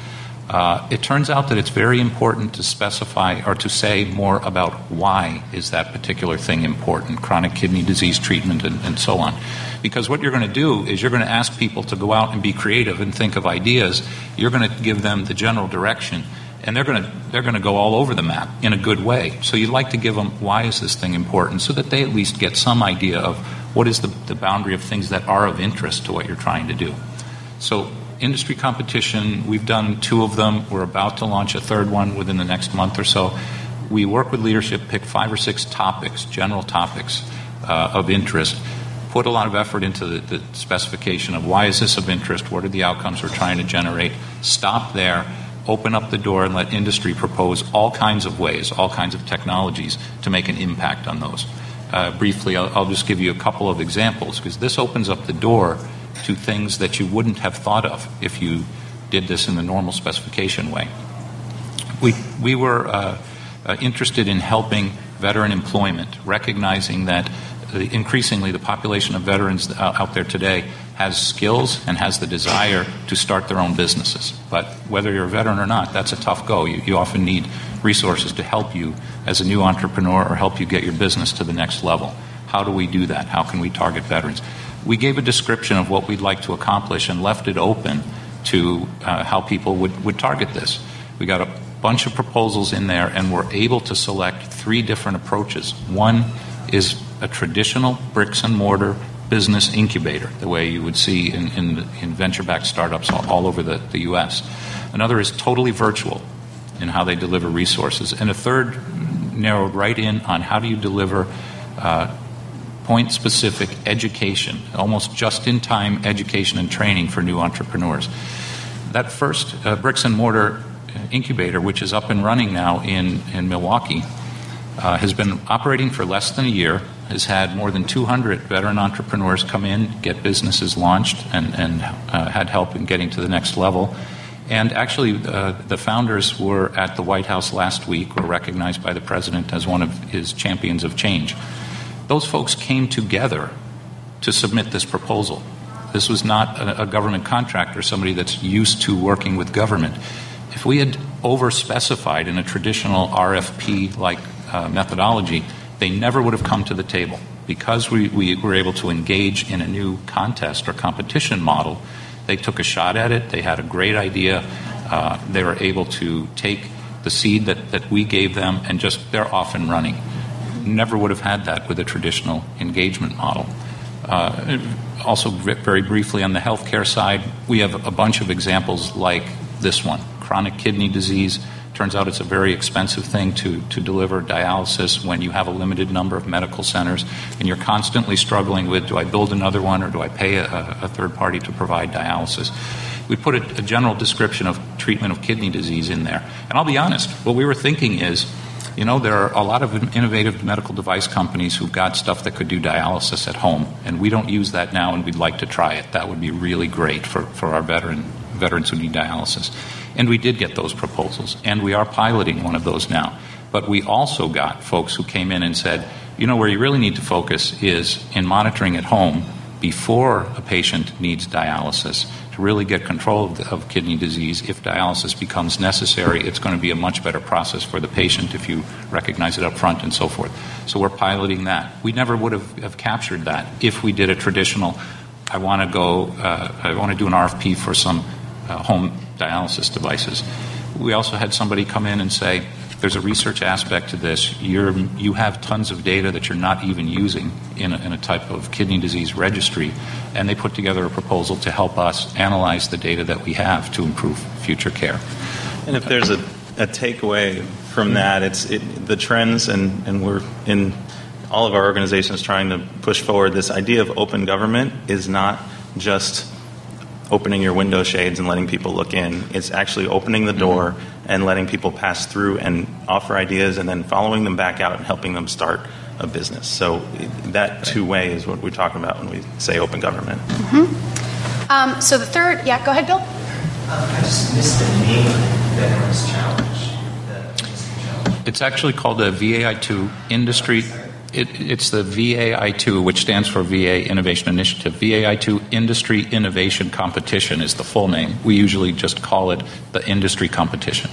Uh, it turns out that it's very important to specify or to say more about why is that particular thing important, chronic kidney disease treatment and, and so on. Because what you're going to do is you're going to ask people to go out and be creative and think of ideas. You're going to give them the general direction, and they're going to they're going to go all over the map in a good way. So you'd like to give them why is this thing important so that they at least get some idea of what is the, the boundary of things that are of interest to what you're trying to do. So industry competition, we've done two of them. We're about to launch a third one within the next month or so. We work with leadership, pick five or six topics, general topics uh, of interest, put a lot of effort into the, the specification of why is this of interest, what are the outcomes we're trying to generate, stop there, open up the door and let industry propose all kinds of ways, all kinds of technologies to make an impact on those. Uh, briefly, I'll, I'll just give you a couple of examples because this opens up the door to things that you wouldn't have thought of if you did this in the normal specification way. We, we were uh, uh, interested in helping veteran employment, recognizing that uh, increasingly the population of veterans out there today has skills and has the desire to start their own businesses. But whether you're a veteran or not, that's a tough go. You, you often need resources to help you as a new entrepreneur or help you get your business to the next level. How do we do that? How can we target veterans? We gave a description of what we'd like to accomplish and left it open to uh, how people would, would target this. We got a bunch of proposals in there and we're able to select three different approaches. One is a traditional bricks and mortar business incubator, the way you would see in, in, in venture-backed startups all, all over the, the U S. Another is totally virtual in how they deliver resources. And a third narrowed right in on how do you deliver uh, point-specific education, almost just-in-time education and training for new entrepreneurs. That first uh, bricks and mortar incubator, which is up and running now in, in Milwaukee, uh, has been operating for less than a year, has had more than two hundred veteran entrepreneurs come in, get businesses launched, and, and uh, had help in getting to the next level. And actually, uh, the founders were at the White House last week, were recognized by the president as one of his champions of change. Those folks came together to submit this proposal. This was not a, a government contractor, somebody that's used to working with government. If we had over-specified in a traditional R F P-like uh, methodology, they never would have come to the table. Because we, we were able to engage in a new contest or competition model, they took a shot at it. They had a great idea. Uh, they were able to take the seed that, that we gave them and just, they're off and running. Never would have had that with a traditional engagement model. Uh, also, very briefly on the healthcare side, we have a bunch of examples like this one. Chronic kidney disease. Turns out it's a very expensive thing to, to deliver dialysis when you have a limited number of medical centers and you're constantly struggling with, do I build another one or do I pay a, a third party to provide dialysis? We put a, a general description of treatment of kidney disease in there. And I'll be honest, what we were thinking is, you know, there are a lot of innovative medical device companies who've got stuff that could do dialysis at home, and we don't use that now, and we'd like to try it. That would be really great for, for our veteran veterans who need dialysis. And we did get those proposals, and we are piloting one of those now. But we also got folks who came in and said, you know, where you really need to focus is in monitoring at home before a patient needs dialysis to really get control of, the, of kidney disease. If dialysis becomes necessary, it's going to be a much better process for the patient if you recognize it up front and so forth. So we're piloting that. We never would have, have captured that if we did a traditional, I want to go, uh, I want to do an R F P for some uh, home dialysis devices. We also had somebody come in and say, there's a research aspect to this. You're, you have tons of data that you're not even using in a, in a type of kidney disease registry, and they put together a proposal to help us analyze the data that we have to improve future care. And if there's a, a takeaway from that, it's it, the trends, and, and we're in all of our organizations trying to push forward this idea of open government is not just opening your window shades and letting people look in. It's actually opening the door mm-hmm. and letting people pass through and offer ideas and then following them back out and helping them start a business. So that two-way is what we're talking about when we say open government. Mm-hmm. Um, so the third, yeah, go ahead, Bill. Um, I just missed the name of the Veterans Challenge. The challenge. It's actually called the V A I two Industry It, it's the V A I two, which stands for V A Innovation Initiative. V A I two Industry Innovation Competition is the full name. We usually just call it the industry competition.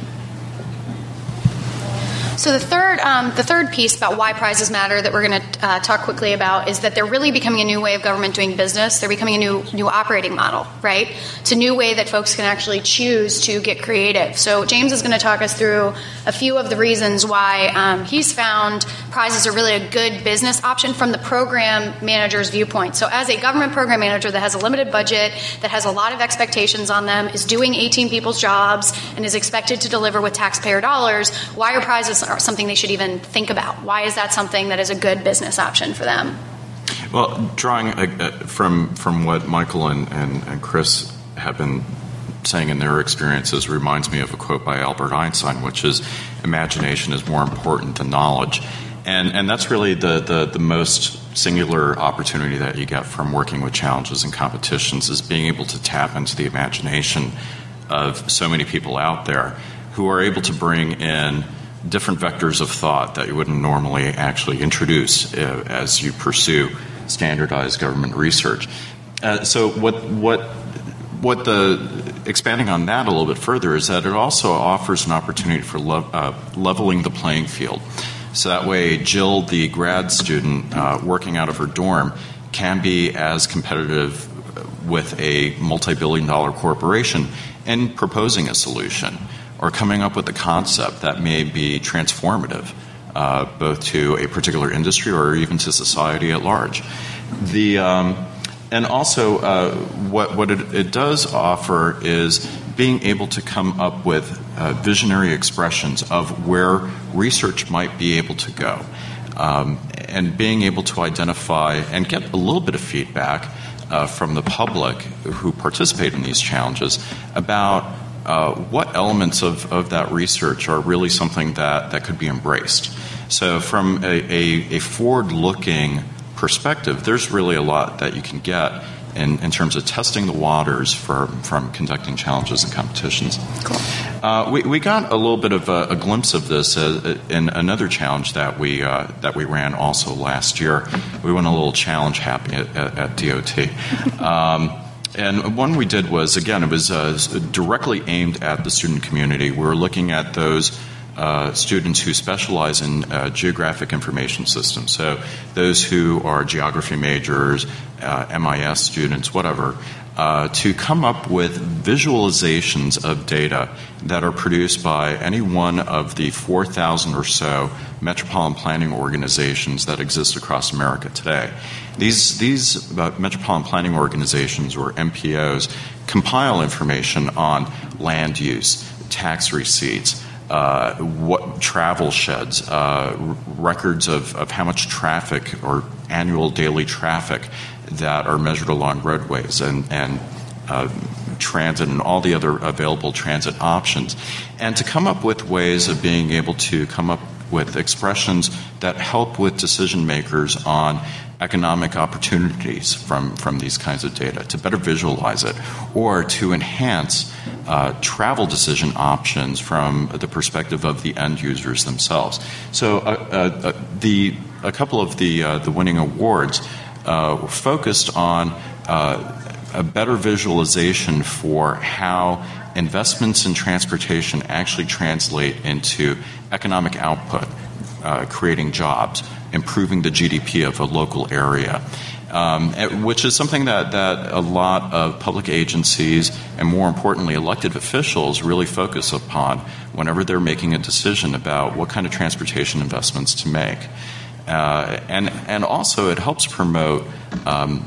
So the third, um, the third piece about why prizes matter that we're going to uh, talk quickly about is that they're really becoming a new way of government doing business. They're becoming a new new operating model, right? It's a new way that folks can actually choose to get creative. So James is going to talk us through a few of the reasons why um, he's found prizes are really a good business option from the program manager's viewpoint. So as a government program manager that has a limited budget, that has a lot of expectations on them, is doing eighteen people's jobs, and is expected to deliver with taxpayer dollars, why are prizes are something they should even think about? Why is that something that is a good business option for them? Well, drawing uh, from from what Michael and, and, and Chris have been saying in their experiences reminds me of a quote by Albert Einstein, which is, imagination is more important than knowledge. And and that's really the, the, the most singular opportunity that you get from working with challenges and competitions, is being able to tap into the imagination of so many people out there who are able to bring in different vectors of thought that you wouldn't normally actually introduce uh, as you pursue standardized government research. Uh, so what what what the expanding on that a little bit further is that it also offers an opportunity for lo- uh, leveling the playing field. So that way, Jill, the grad student uh, working out of her dorm, can be as competitive with a multi-billion dollar corporation in proposing a solution, or coming up with a concept that may be transformative, uh, both to a particular industry or even to society at large. The um, and also uh, what what it, it does offer is being able to come up with uh, visionary expressions of where research might be able to go, um, and being able to identify and get a little bit of feedback uh, from the public who participate in these challenges about Uh, what elements of, of that research are really something that, that could be embraced. So from a, a, a forward-looking perspective, there's really a lot that you can get in, in terms of testing the waters for, from conducting challenges and competitions. Cool. Uh, we, we got a little bit of a, a glimpse of this uh, in another challenge that we uh, that we ran also last year. We went a little challenge happy at, at, at D O T. Um, And one we did was, again, it was uh, directly aimed at the student community. We were looking at those uh, students who specialize in uh, geographic information systems, so those who are geography majors, uh, M I S students, whatever, uh, to come up with visualizations of data that are produced by any one of the four thousand or so metropolitan planning organizations that exist across America today. These, these uh, metropolitan planning organizations, or M P Os, compile information on land use, tax receipts, uh, what travel sheds, uh, r- records of, of how much traffic or annual daily traffic that are measured along roadways, and, and uh, transit and all the other available transit options, and to come up with ways of being able to come up with expressions that help with decision makers on economic opportunities from, from these kinds of data, to better visualize it, or to enhance uh, travel decision options from the perspective of the end users themselves. So uh, uh, the a couple of the uh, the winning awards uh, were focused on uh, a better visualization for how investments in transportation actually translate into economic output, uh, creating jobs, improving the G D P of a local area, um, which is something that, that a lot of public agencies and, more importantly, elected officials really focus upon whenever they're making a decision about what kind of transportation investments to make. Uh, and, and also it helps promote um,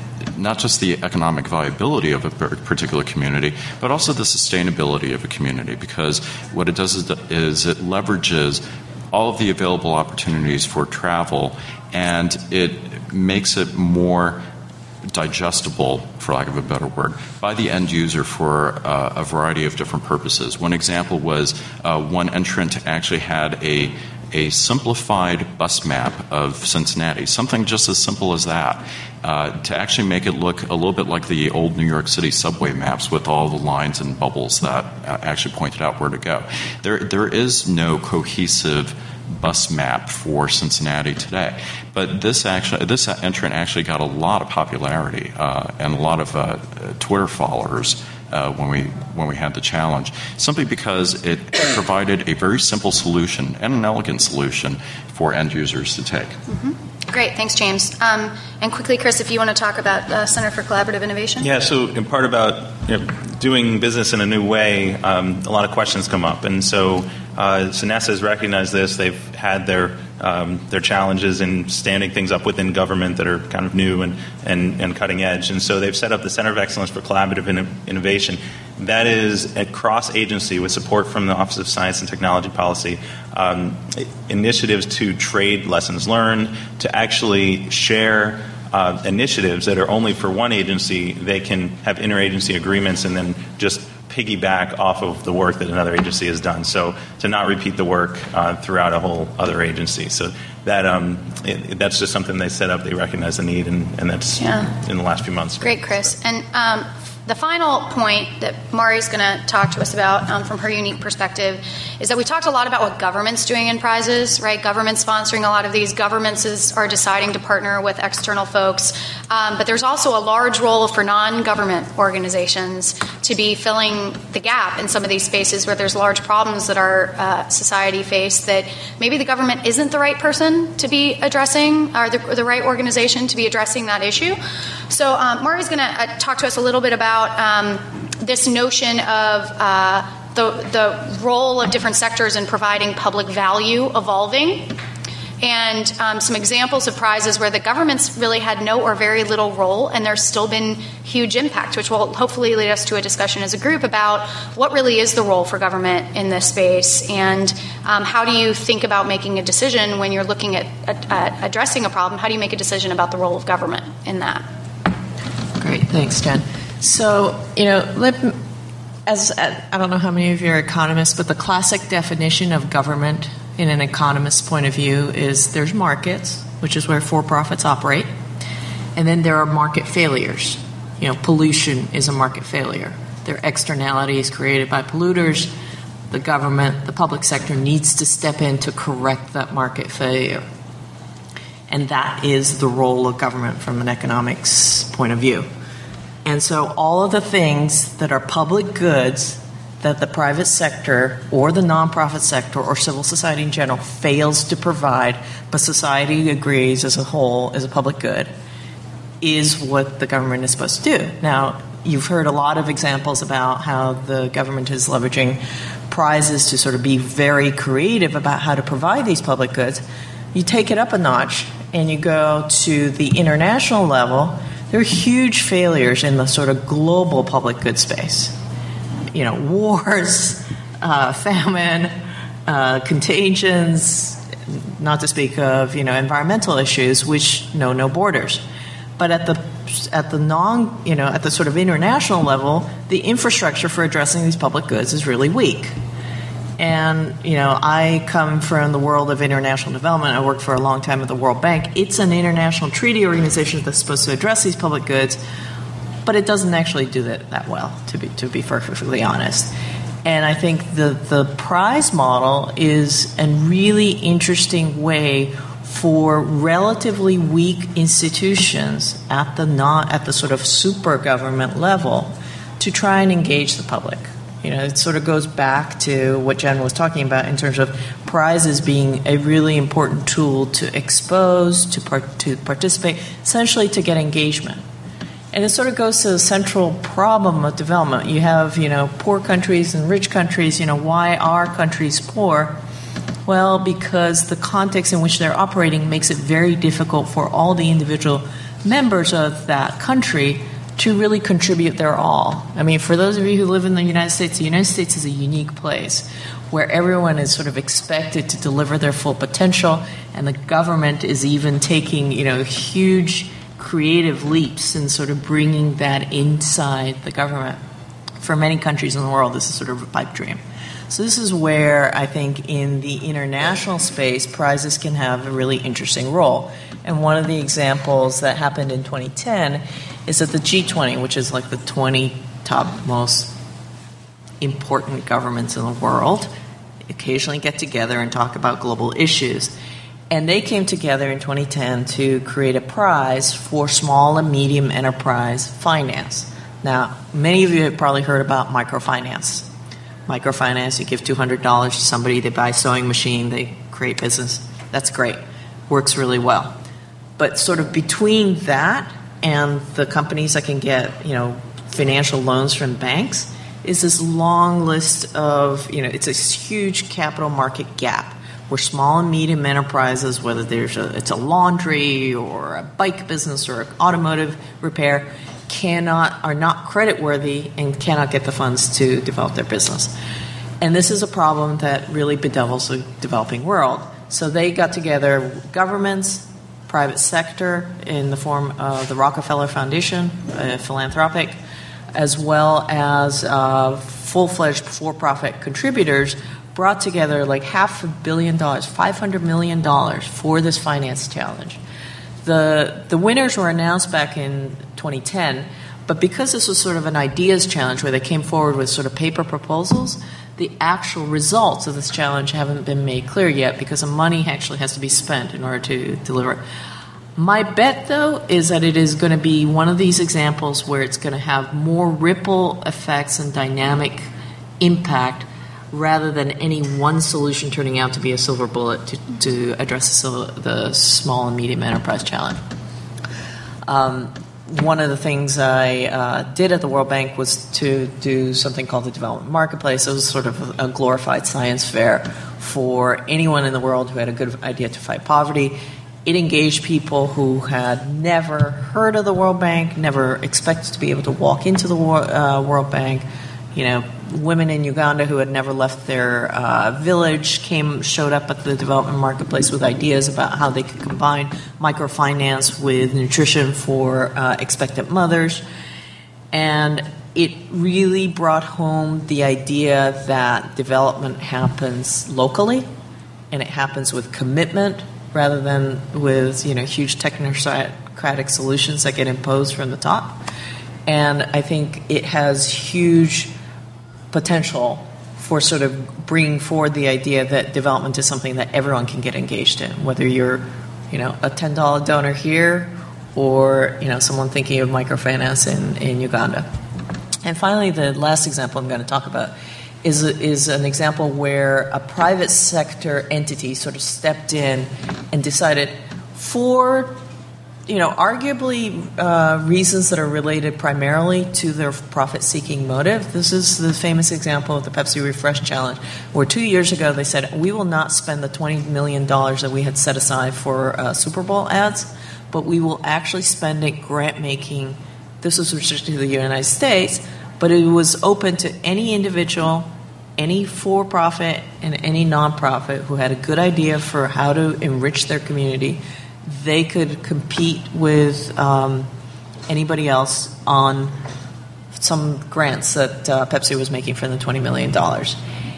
not just the economic viability of a particular community, but also the sustainability of a community, because what it does is, is it leverages all of the available opportunities for travel, and it makes it more digestible, for lack of a better word, by the end user for uh, a variety of different purposes. One example was uh, one entrant actually had a a simplified bus map of Cincinnati, something just as simple as that, uh, to actually make it look a little bit like the old New York City subway maps with all the lines and bubbles that uh, actually pointed out where to go. There, there is no cohesive bus map for Cincinnati today. But this actually, this entrant actually got a lot of popularity uh, and a lot of uh, Twitter followers uh, when we when we had the challenge, simply because it provided a very simple solution and an elegant solution for end users to take. Mm-hmm. Great, thanks, James. Um, and quickly, Chris, if you want to talk about the Center for Collaborative Innovation. Yeah, so in part about you know, doing business in a new way, um, a lot of questions come up. And so, uh, so NASA has recognized this. They've had their um, their challenges in standing things up within government that are kind of new and, and, and cutting edge. And so they've set up the Center of Excellence for Collaborative Innovation. That is a cross-agency with support from the Office of Science and Technology Policy, um, initiatives to trade lessons learned, to actually share uh, initiatives that are only for one agency. They can have interagency agreements and then just piggyback off of the work that another agency has done. So to not repeat the work uh, throughout a whole other agency. So that um, it, that's just something they set up. They recognize the need, and, and that's yeah. in the last few months. Great, Chris. And um, the final point that Mari's going to talk to us about um, from her unique perspective is that we talked a lot about what government's doing in prizes, right? Government's sponsoring a lot of these. Governments is, are deciding to partner with external folks. Um, but there's also a large role for non-government organizations to be filling the gap in some of these spaces where there's large problems that our uh, society face that maybe the government isn't the right person to be addressing, or the, the right organization to be addressing that issue. So um, Mari's going to uh, talk to us a little bit about um, this notion of uh, the, the role of different sectors in providing public value evolving, and um, some examples of prizes where the government's really had no or very little role, and there's still been huge impact, which will hopefully lead us to a discussion as a group about what really is the role for government in this space, and um, how do you think about making a decision when you're looking at, at, at addressing a problem. How do you make a decision about the role of government in that? Great, thanks, Jen. So, you know, let, as I don't know how many of you are economists, but the classic definition of government in an economist's point of view is there's markets, which is where for-profits operate, and then there are market failures. You know, pollution is a market failure. There are externalities created by polluters. The government, the public sector needs to step in to correct that market failure. And that is the role of government from an economics point of view. And so all of the things that are public goods that the private sector or the nonprofit sector or civil society in general fails to provide, but society agrees as a whole is a public good, is what the government is supposed to do. Now, you've heard a lot of examples about how the government is leveraging prizes to sort of be very creative about how to provide these public goods. You take it up a notch and you go to the international level, there are huge failures in the sort of global public good space. You know, wars, uh, famine, uh, contagions, not to speak of, you know, environmental issues, which know no borders. But at the at the non, you know, at the sort of international level, the infrastructure for addressing these public goods is really weak. And, you know, I come from the world of international development. I worked for a long time at the World Bank. It's an international treaty organization that's supposed to address these public goods, but it doesn't actually do that that well, to be to be perfectly honest. And I think the, the prize model is a really interesting way for relatively weak institutions at the not at the sort of super government level to try and engage the public. You know, it sort of goes back to what Jen was talking about in terms of prizes being a really important tool to expose, to part, to participate, essentially to get engagement. And it sort of goes to the central problem of development. You have, you know, poor countries and rich countries. You know, why are countries poor? Well, because the context in which they're operating makes it very difficult for all the individual members of that country to really contribute their all. I mean, for those of you who live in the United States, the United States is a unique place where everyone is sort of expected to deliver their full potential, and the government is even taking, you know, huge creative leaps in sort of bringing that inside the government. For many countries in the world, this is sort of a pipe dream. So this is where I think in the international space, prizes can have a really interesting role. And one of the examples that happened in twenty ten is that the G twenty, which is like the twenty top most important governments in the world, occasionally get together and talk about global issues. And they came together in twenty ten to create a prize for small and medium enterprise finance. Now, many of you have probably heard about microfinance. Microfinance, you give two hundred dollars to somebody, they buy a sewing machine, they create business. That's great. Works really well. But sort of between that and the companies that can get, you know, financial loans from banks is this long list of, you know, it's a huge capital market gap where small and medium enterprises, whether there's a, it's a laundry or a bike business or an automotive repair, cannot are not creditworthy and cannot get the funds to develop their business. And this is a problem that really bedevils the developing world. So they got together, governments, private sector in the form of the Rockefeller Foundation, uh, philanthropic, as well as uh, full-fledged for-profit contributors, brought together like half a billion dollars, five hundred million dollars for this finance challenge. The the winners were announced back in twenty ten, but because this was sort of an ideas challenge where they came forward with sort of paper proposals, the actual results of this challenge haven't been made clear yet because the money actually has to be spent in order to deliver. My bet, though, is that it is going to be one of these examples where it's going to have more ripple effects and dynamic impact rather than any one solution turning out to be a silver bullet to, to address the, the small and medium enterprise challenge. Um, one of the things I uh, did at the World Bank was to do something called the Development Marketplace. It was sort of a glorified science fair for anyone in the world who had a good idea to fight poverty. It engaged people who had never heard of the World Bank, never expected to be able to walk into the uh, World Bank. You know, women in Uganda who had never left their uh, village came, showed up at the Development Marketplace with ideas about how they could combine microfinance with nutrition for uh, expectant mothers. And it really brought home the idea that development happens locally and it happens with commitment rather than with, you know, huge technocratic solutions that get imposed from the top. And I think it has huge potential for sort of bringing forward the idea that development is something that everyone can get engaged in, whether you're, you know, a ten dollar donor here or, you know, someone thinking of microfinance in, in Uganda. And finally, the last example I'm going to talk about is is an example where a private sector entity sort of stepped in and decided for, you know, arguably uh, reasons that are related primarily to their profit-seeking motive. This is the famous example of the Pepsi Refresh Challenge, where two years ago they said, we will not spend the twenty million dollars that we had set aside for uh, Super Bowl ads, but we will actually spend it grant-making. This was restricted to the United States, but it was open to any individual, any for-profit, and any nonprofit who had a good idea for how to enrich their community. They could compete with um, anybody else on some grants that uh, Pepsi was making for the twenty million dollars.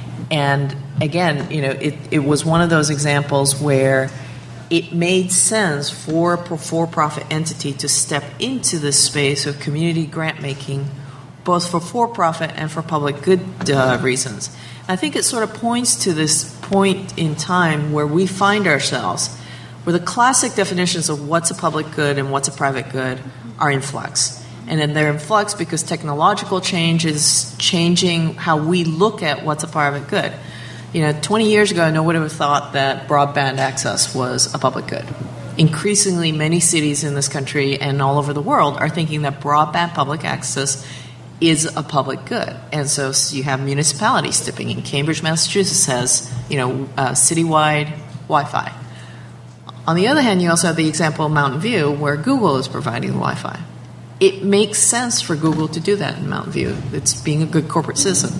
And again, you know, it, it was one of those examples where it made sense for a for-profit entity to step into this space of community grant making, both for for-profit and for public good uh, reasons. I think it sort of points to this point in time where we find ourselves, where the classic definitions of what's a public good and what's a private good are in flux. And then they're in flux because technological change is changing how we look at what's a private good. You know, twenty years ago, no one would have thought that broadband access was a public good. Increasingly, many cities in this country and all over the world are thinking that broadband public access is a public good. And so, so you have municipalities stepping in. Cambridge, Massachusetts has, you know, uh, citywide Wi-Fi. On the other hand, you also have the example of Mountain View, where Google is providing the Wi-Fi. It makes sense for Google to do that in Mountain View. It's being a good corporate citizen.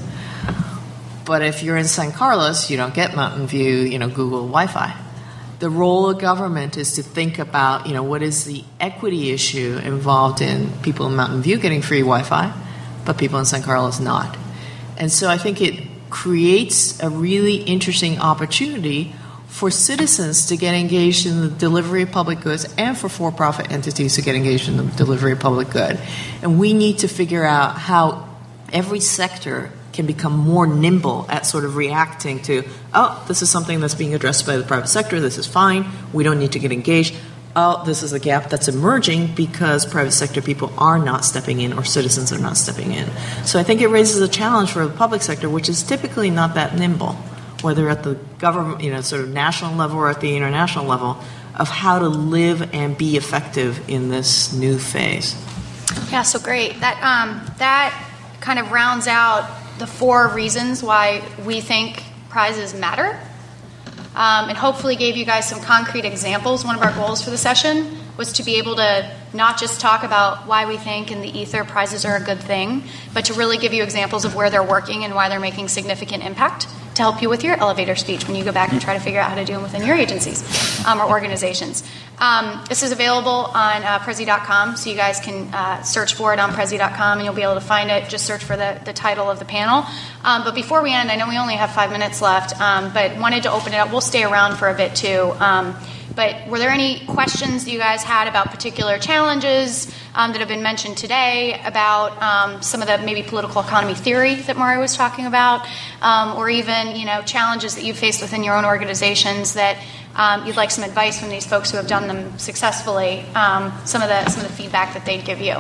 But if you're in San Carlos, you don't get Mountain View, you know, Google Wi-Fi. The role of government is to think about, you know, what is the equity issue involved in people in Mountain View getting free Wi-Fi, but people in San Carlos not. And so I think it creates a really interesting opportunity for citizens to get engaged in the delivery of public goods and for for-profit entities to get engaged in the delivery of public good. And we need to figure out how every sector can become more nimble at sort of reacting to, oh, this is something that's being addressed by the private sector, this is fine, we don't need to get engaged. Oh, this is a gap that's emerging because private sector people are not stepping in or citizens are not stepping in. So I think it raises a challenge for the public sector, which is typically not that nimble, whether at the government, you know, sort of national level or at the international level, of how to live and be effective in this new phase. Yeah, so great. That um, that kind of rounds out the four reasons why we think prizes matter. Um, and hopefully gave you guys some concrete examples. One of our goals for the session was to be able to not just talk about why we think in the ether prizes are a good thing, but to really give you examples of where they're working and why they're making significant impact to help you with your elevator speech when you go back and try to figure out how to do them within your agencies um, or organizations. Um, this is available on uh, Prezi dot com, so you guys can uh, search for it on Prezi dot com and you'll be able to find it. Just search for the, the title of the panel. Um, but before we end, I know we only have five minutes left, um, but wanted to open it up. We'll stay around for a bit too. Um, but were there any questions that you guys had about particular challenges um, that have been mentioned today, about um, some of the maybe political economy theory that Mari was talking about, um, or even, you know, challenges that you've faced within your own organizations that um, you'd like some advice from these folks who have done them successfully, um, some of the some of the feedback that they'd give you?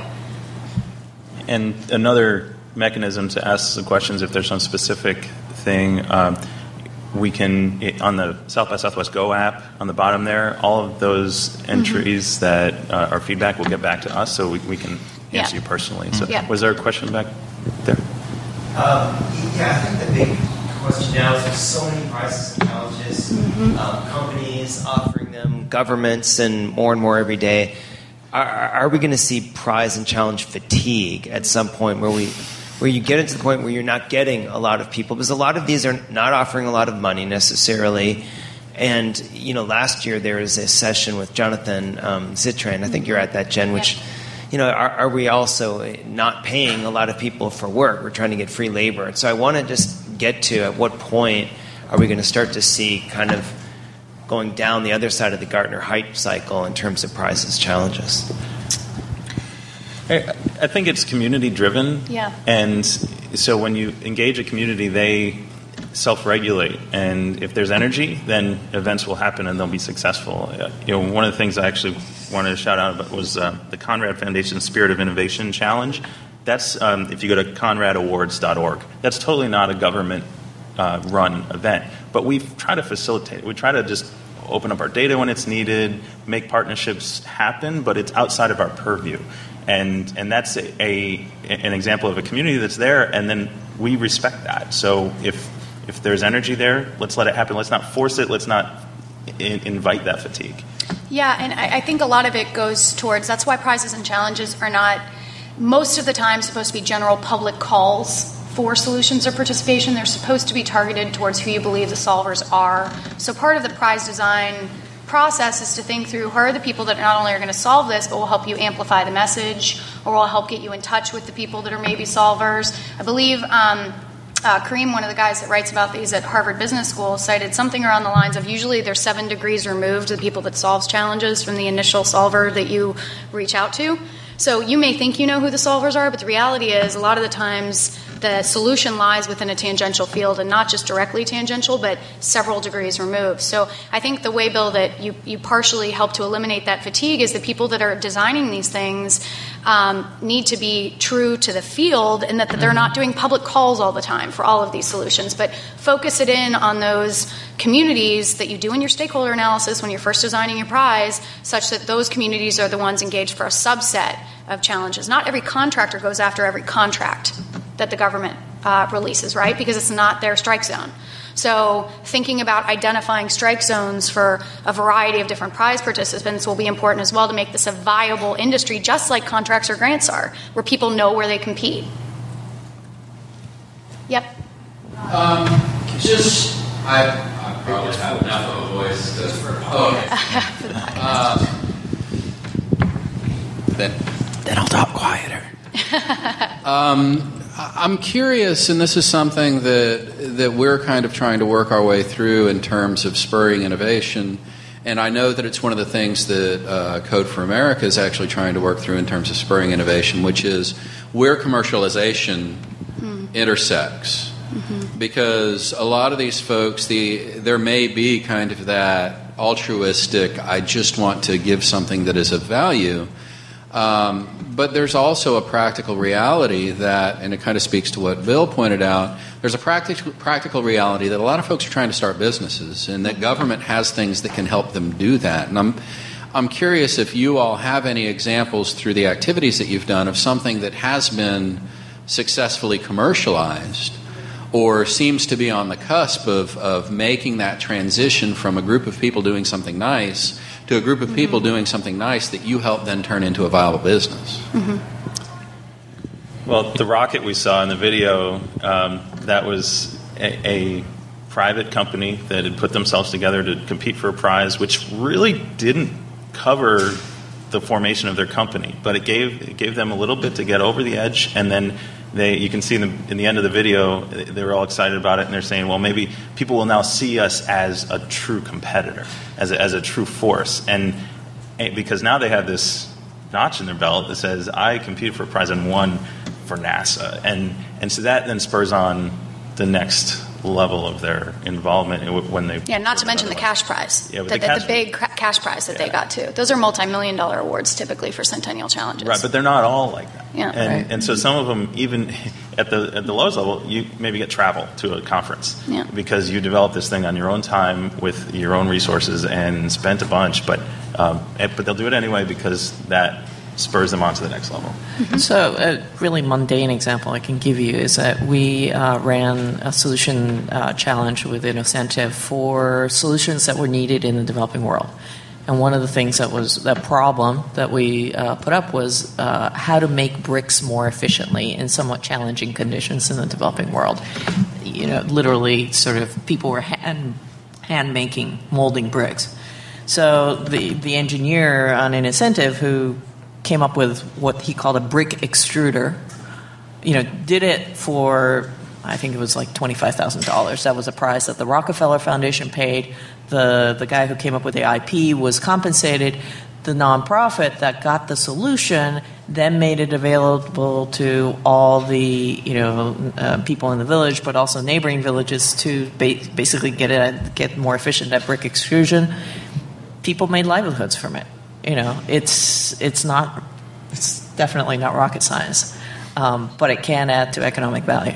And another mechanism to ask the questions, if there's some specific thing, um, we can, it, on the South by Southwest Go app, on the bottom there, all of those entries mm-hmm. that uh, are feedback will get back to us, so we, we can answer yeah. you personally. So, yeah. was there a question back there? Um, yeah, I think the big question now is there's so many prizes and challenges, mm-hmm. um, companies offering them, governments, and more and more every day. Are, are we going to see prize and challenge fatigue at some point where we, where you get into the point where you're not getting a lot of people? Because a lot of these are not offering a lot of money necessarily. And, you know, last year there was a session with Jonathan um, Zittrain. I think you're at that, Jen, which, you know, are, are we also not paying a lot of people for work? We're trying to get free labor. And so I want to just get to at what point are we going to start to see kind of going down the other side of the Gartner hype cycle in terms of prizes, challenges? I think it's community-driven. Yeah. And so when you engage a community, they self-regulate. And if there's energy, then events will happen and they'll be successful. You know, one of the things I actually wanted to shout out about was uh, the Conrad Foundation Spirit of Innovation Challenge. That's, um, if you go to conrad awards dot org, that's totally not a government-run uh, event. But we try to facilitate it. We try to just open up our data when it's needed, make partnerships happen, but it's outside of our purview. And and that's a, a an example of a community that's there, and then we respect that. So if if there's energy there, let's let it happen. Let's not force it. Let's not in, invite that fatigue. Yeah, and I, I think a lot of it goes towards, that's why prizes and challenges are not, most of the time, supposed to be general public calls for solutions or participation. They're supposed to be targeted towards who you believe the solvers are. So part of the prize design process is to think through who are the people that not only are going to solve this, but will help you amplify the message, or will help get you in touch with the people that are maybe solvers. I believe um, uh, Kareem, one of the guys that writes about these at Harvard Business School, cited something around the lines of usually they're seven degrees removed, the people that solves challenges, from the initial solver that you reach out to. So you may think you know who the solvers are, but the reality is a lot of the times the solution lies within a tangential field, and not just directly tangential, but several degrees removed. So I think the way, Bill, that you, you partially help to eliminate that fatigue is the people that are designing these things um, need to be true to the field, and that, that they're not doing public calls all the time for all of these solutions, but focus it in on those communities that you do in your stakeholder analysis when you're first designing your prize, such that those communities are the ones engaged for a subset of challenges. Not every contractor goes after every contract that the government uh, releases, right? Because it's not their strike zone. So thinking about identifying strike zones for a variety of different prize participants will be important as well to make this a viable industry, just like contracts or grants are, where people know where they compete. Yep. Um, just, I, I probably have enough of a voice to... Oh, okay. uh, then, then I'll talk quieter. um, I'm curious, and this is something that that we're kind of trying to work our way through in terms of spurring innovation, and I know that it's one of the things that uh, Code for America is actually trying to work through in terms of spurring innovation, which is where commercialization mm. intersects. Mm-hmm. Because a lot of these folks, the there may be kind of that altruistic, I just want to give something that is of value, um, but there's also a practical reality that, and it kind of speaks to what Bill pointed out, there's a practical practical reality that a lot of folks are trying to start businesses, and that government has things that can help them do that. And I'm I'm curious if you all have any examples through the activities that you've done of something that has been successfully commercialized or seems to be on the cusp of, of making that transition from a group of people doing something nice to a group of people mm-hmm. doing something nice that you help then turn into a viable business. Mm-hmm. Well, the rocket we saw in the video, um, that was a, a private company that had put themselves together to compete for a prize, which really didn't cover the formation of their company, but it gave it gave them a little bit to get over the edge, and then they you can see in the, in the end of the video, they were all excited about it, and they're saying, well, maybe people will now see us as a true competitor, as a, as a true force, and, and because now they have this notch in their belt that says, I competed for a prize and won for NASA, and and so that then spurs on the next level of their involvement when they yeah not to mention the cash prize yeah, the, the, the, cash the big cash prize that yeah. they got too. Those are multi-million dollar awards typically for Centennial Challenges, right? But they're not all like that. Yeah, and right. and so some of them, even at the at the lowest level, you maybe get travel to a conference yeah. because you developed this thing on your own time with your own resources and spent a bunch, but um, but they'll do it anyway because that spurs them on to the next level. Mm-hmm. So a really mundane example I can give you is that we uh, ran a solution uh, challenge with Innocentive for solutions that were needed in the developing world. And one of the things that was the problem that we uh, put up was uh, how to make bricks more efficiently in somewhat challenging conditions in the developing world. You know, literally sort of people were hand, hand making, molding bricks. So the, the engineer on Innocentive who came up with what he called a brick extruder, you know, did it for, I think it was like twenty-five thousand dollars. That was a prize that the Rockefeller Foundation paid. The the guy who came up with the I P was compensated. The nonprofit that got the solution then made it available to all the, you know, uh, people in the village, but also neighboring villages to ba- basically get it, get more efficient at brick extrusion. People made livelihoods from it. You know, it's it's not it's definitely not rocket science, um, but it can add to economic value.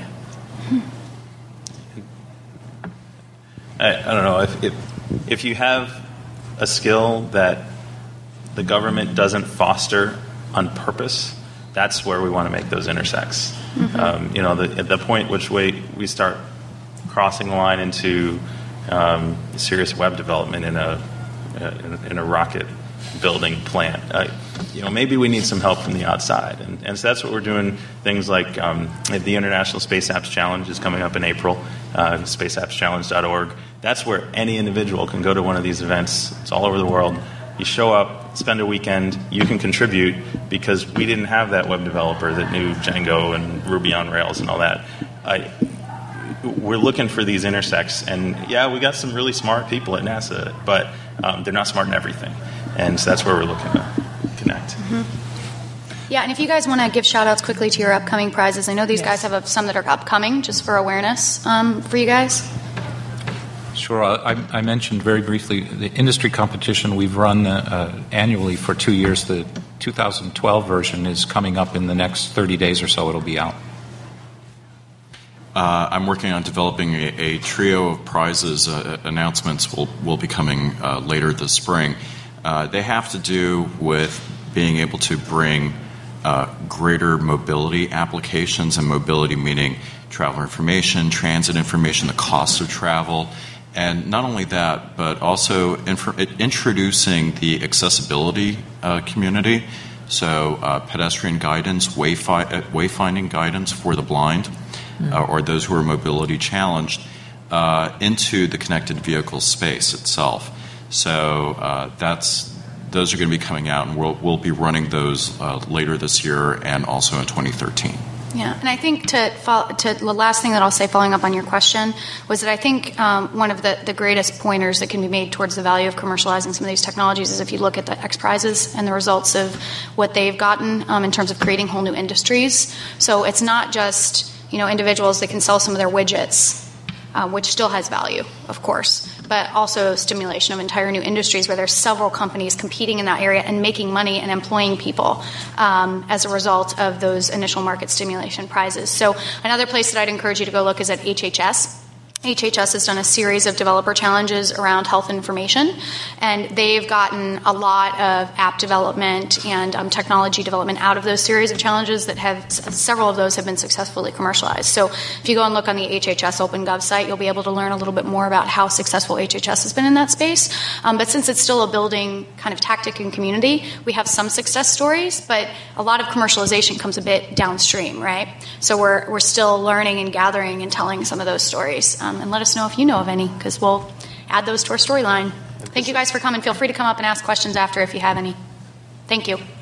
I, I don't know if, if if you have a skill that the government doesn't foster on purpose, that's where we want to make those intersects. Mm-hmm. Um, you know, the, at the point which way we start crossing the line into um, serious web development in a in, in a rocket building plant. Uh, you know, maybe we need some help from the outside, and, and so that's what we're doing. Things like um, the International Space Apps Challenge is coming up in April. Uh, space apps challenge dot org. That's where any individual can go to one of these events. It's all over the world. You show up, spend a weekend, you can contribute because we didn't have that web developer that knew Django and Ruby on Rails and all that. I, we're looking for these intersects, and yeah, we got some really smart people at NASA, but um, they're not smart in everything. And so that's where we're looking to connect. Mm-hmm. Yeah, and if you guys want to give shout-outs quickly to your upcoming prizes, I know these yes. guys have a, some that are upcoming, just for awareness um, for you guys. Sure. I, I mentioned very briefly the industry competition we've run uh, annually for two years. The two thousand twelve version is coming up in the next thirty days or so. It'll be out. Uh, I'm working on developing a, a trio of prizes. Uh, announcements will, will be coming uh, later this spring. Uh, they have to do with being able to bring uh, greater mobility applications, and mobility meaning traveler information, transit information, the cost of travel, and not only that, but also inf- introducing the accessibility uh, community, so uh, pedestrian guidance, wayfi- uh, wayfinding guidance for the blind, mm-hmm. uh, or those who are mobility challenged, uh, into the connected vehicle space itself. So uh, that's those are going to be coming out, and we'll we'll be running those uh, later this year and also in twenty thirteen. Yeah, and I think to, follow, to the last thing that I'll say, following up on your question, was that I think um, one of the, the greatest pointers that can be made towards the value of commercializing some of these technologies is if you look at the X Prizes and the results of what they've gotten um, in terms of creating whole new industries. So it's not just you know, individuals that can sell some of their widgets, um, which still has value, of course, but also stimulation of entire new industries where there's several companies competing in that area and making money and employing people um, as a result of those initial market stimulation prizes. So another place that I'd encourage you to go look is at H H S. H H S has done a series of developer challenges around health information, and they've gotten a lot of app development and um, technology development out of those series of challenges that have, several of those have been successfully commercialized. So if you go and look on the H H S OpenGov site, you'll be able to learn a little bit more about how successful H H S has been in that space. Um, but since it's still a building kind of tactic and community, we have some success stories, but a lot of commercialization comes a bit downstream, right? So we're, we're still learning and gathering and telling some of those stories. Um, and let us know if you know of any, because we'll add those to our storyline. Thank you guys for coming. Feel free to come up and ask questions after if you have any. Thank you.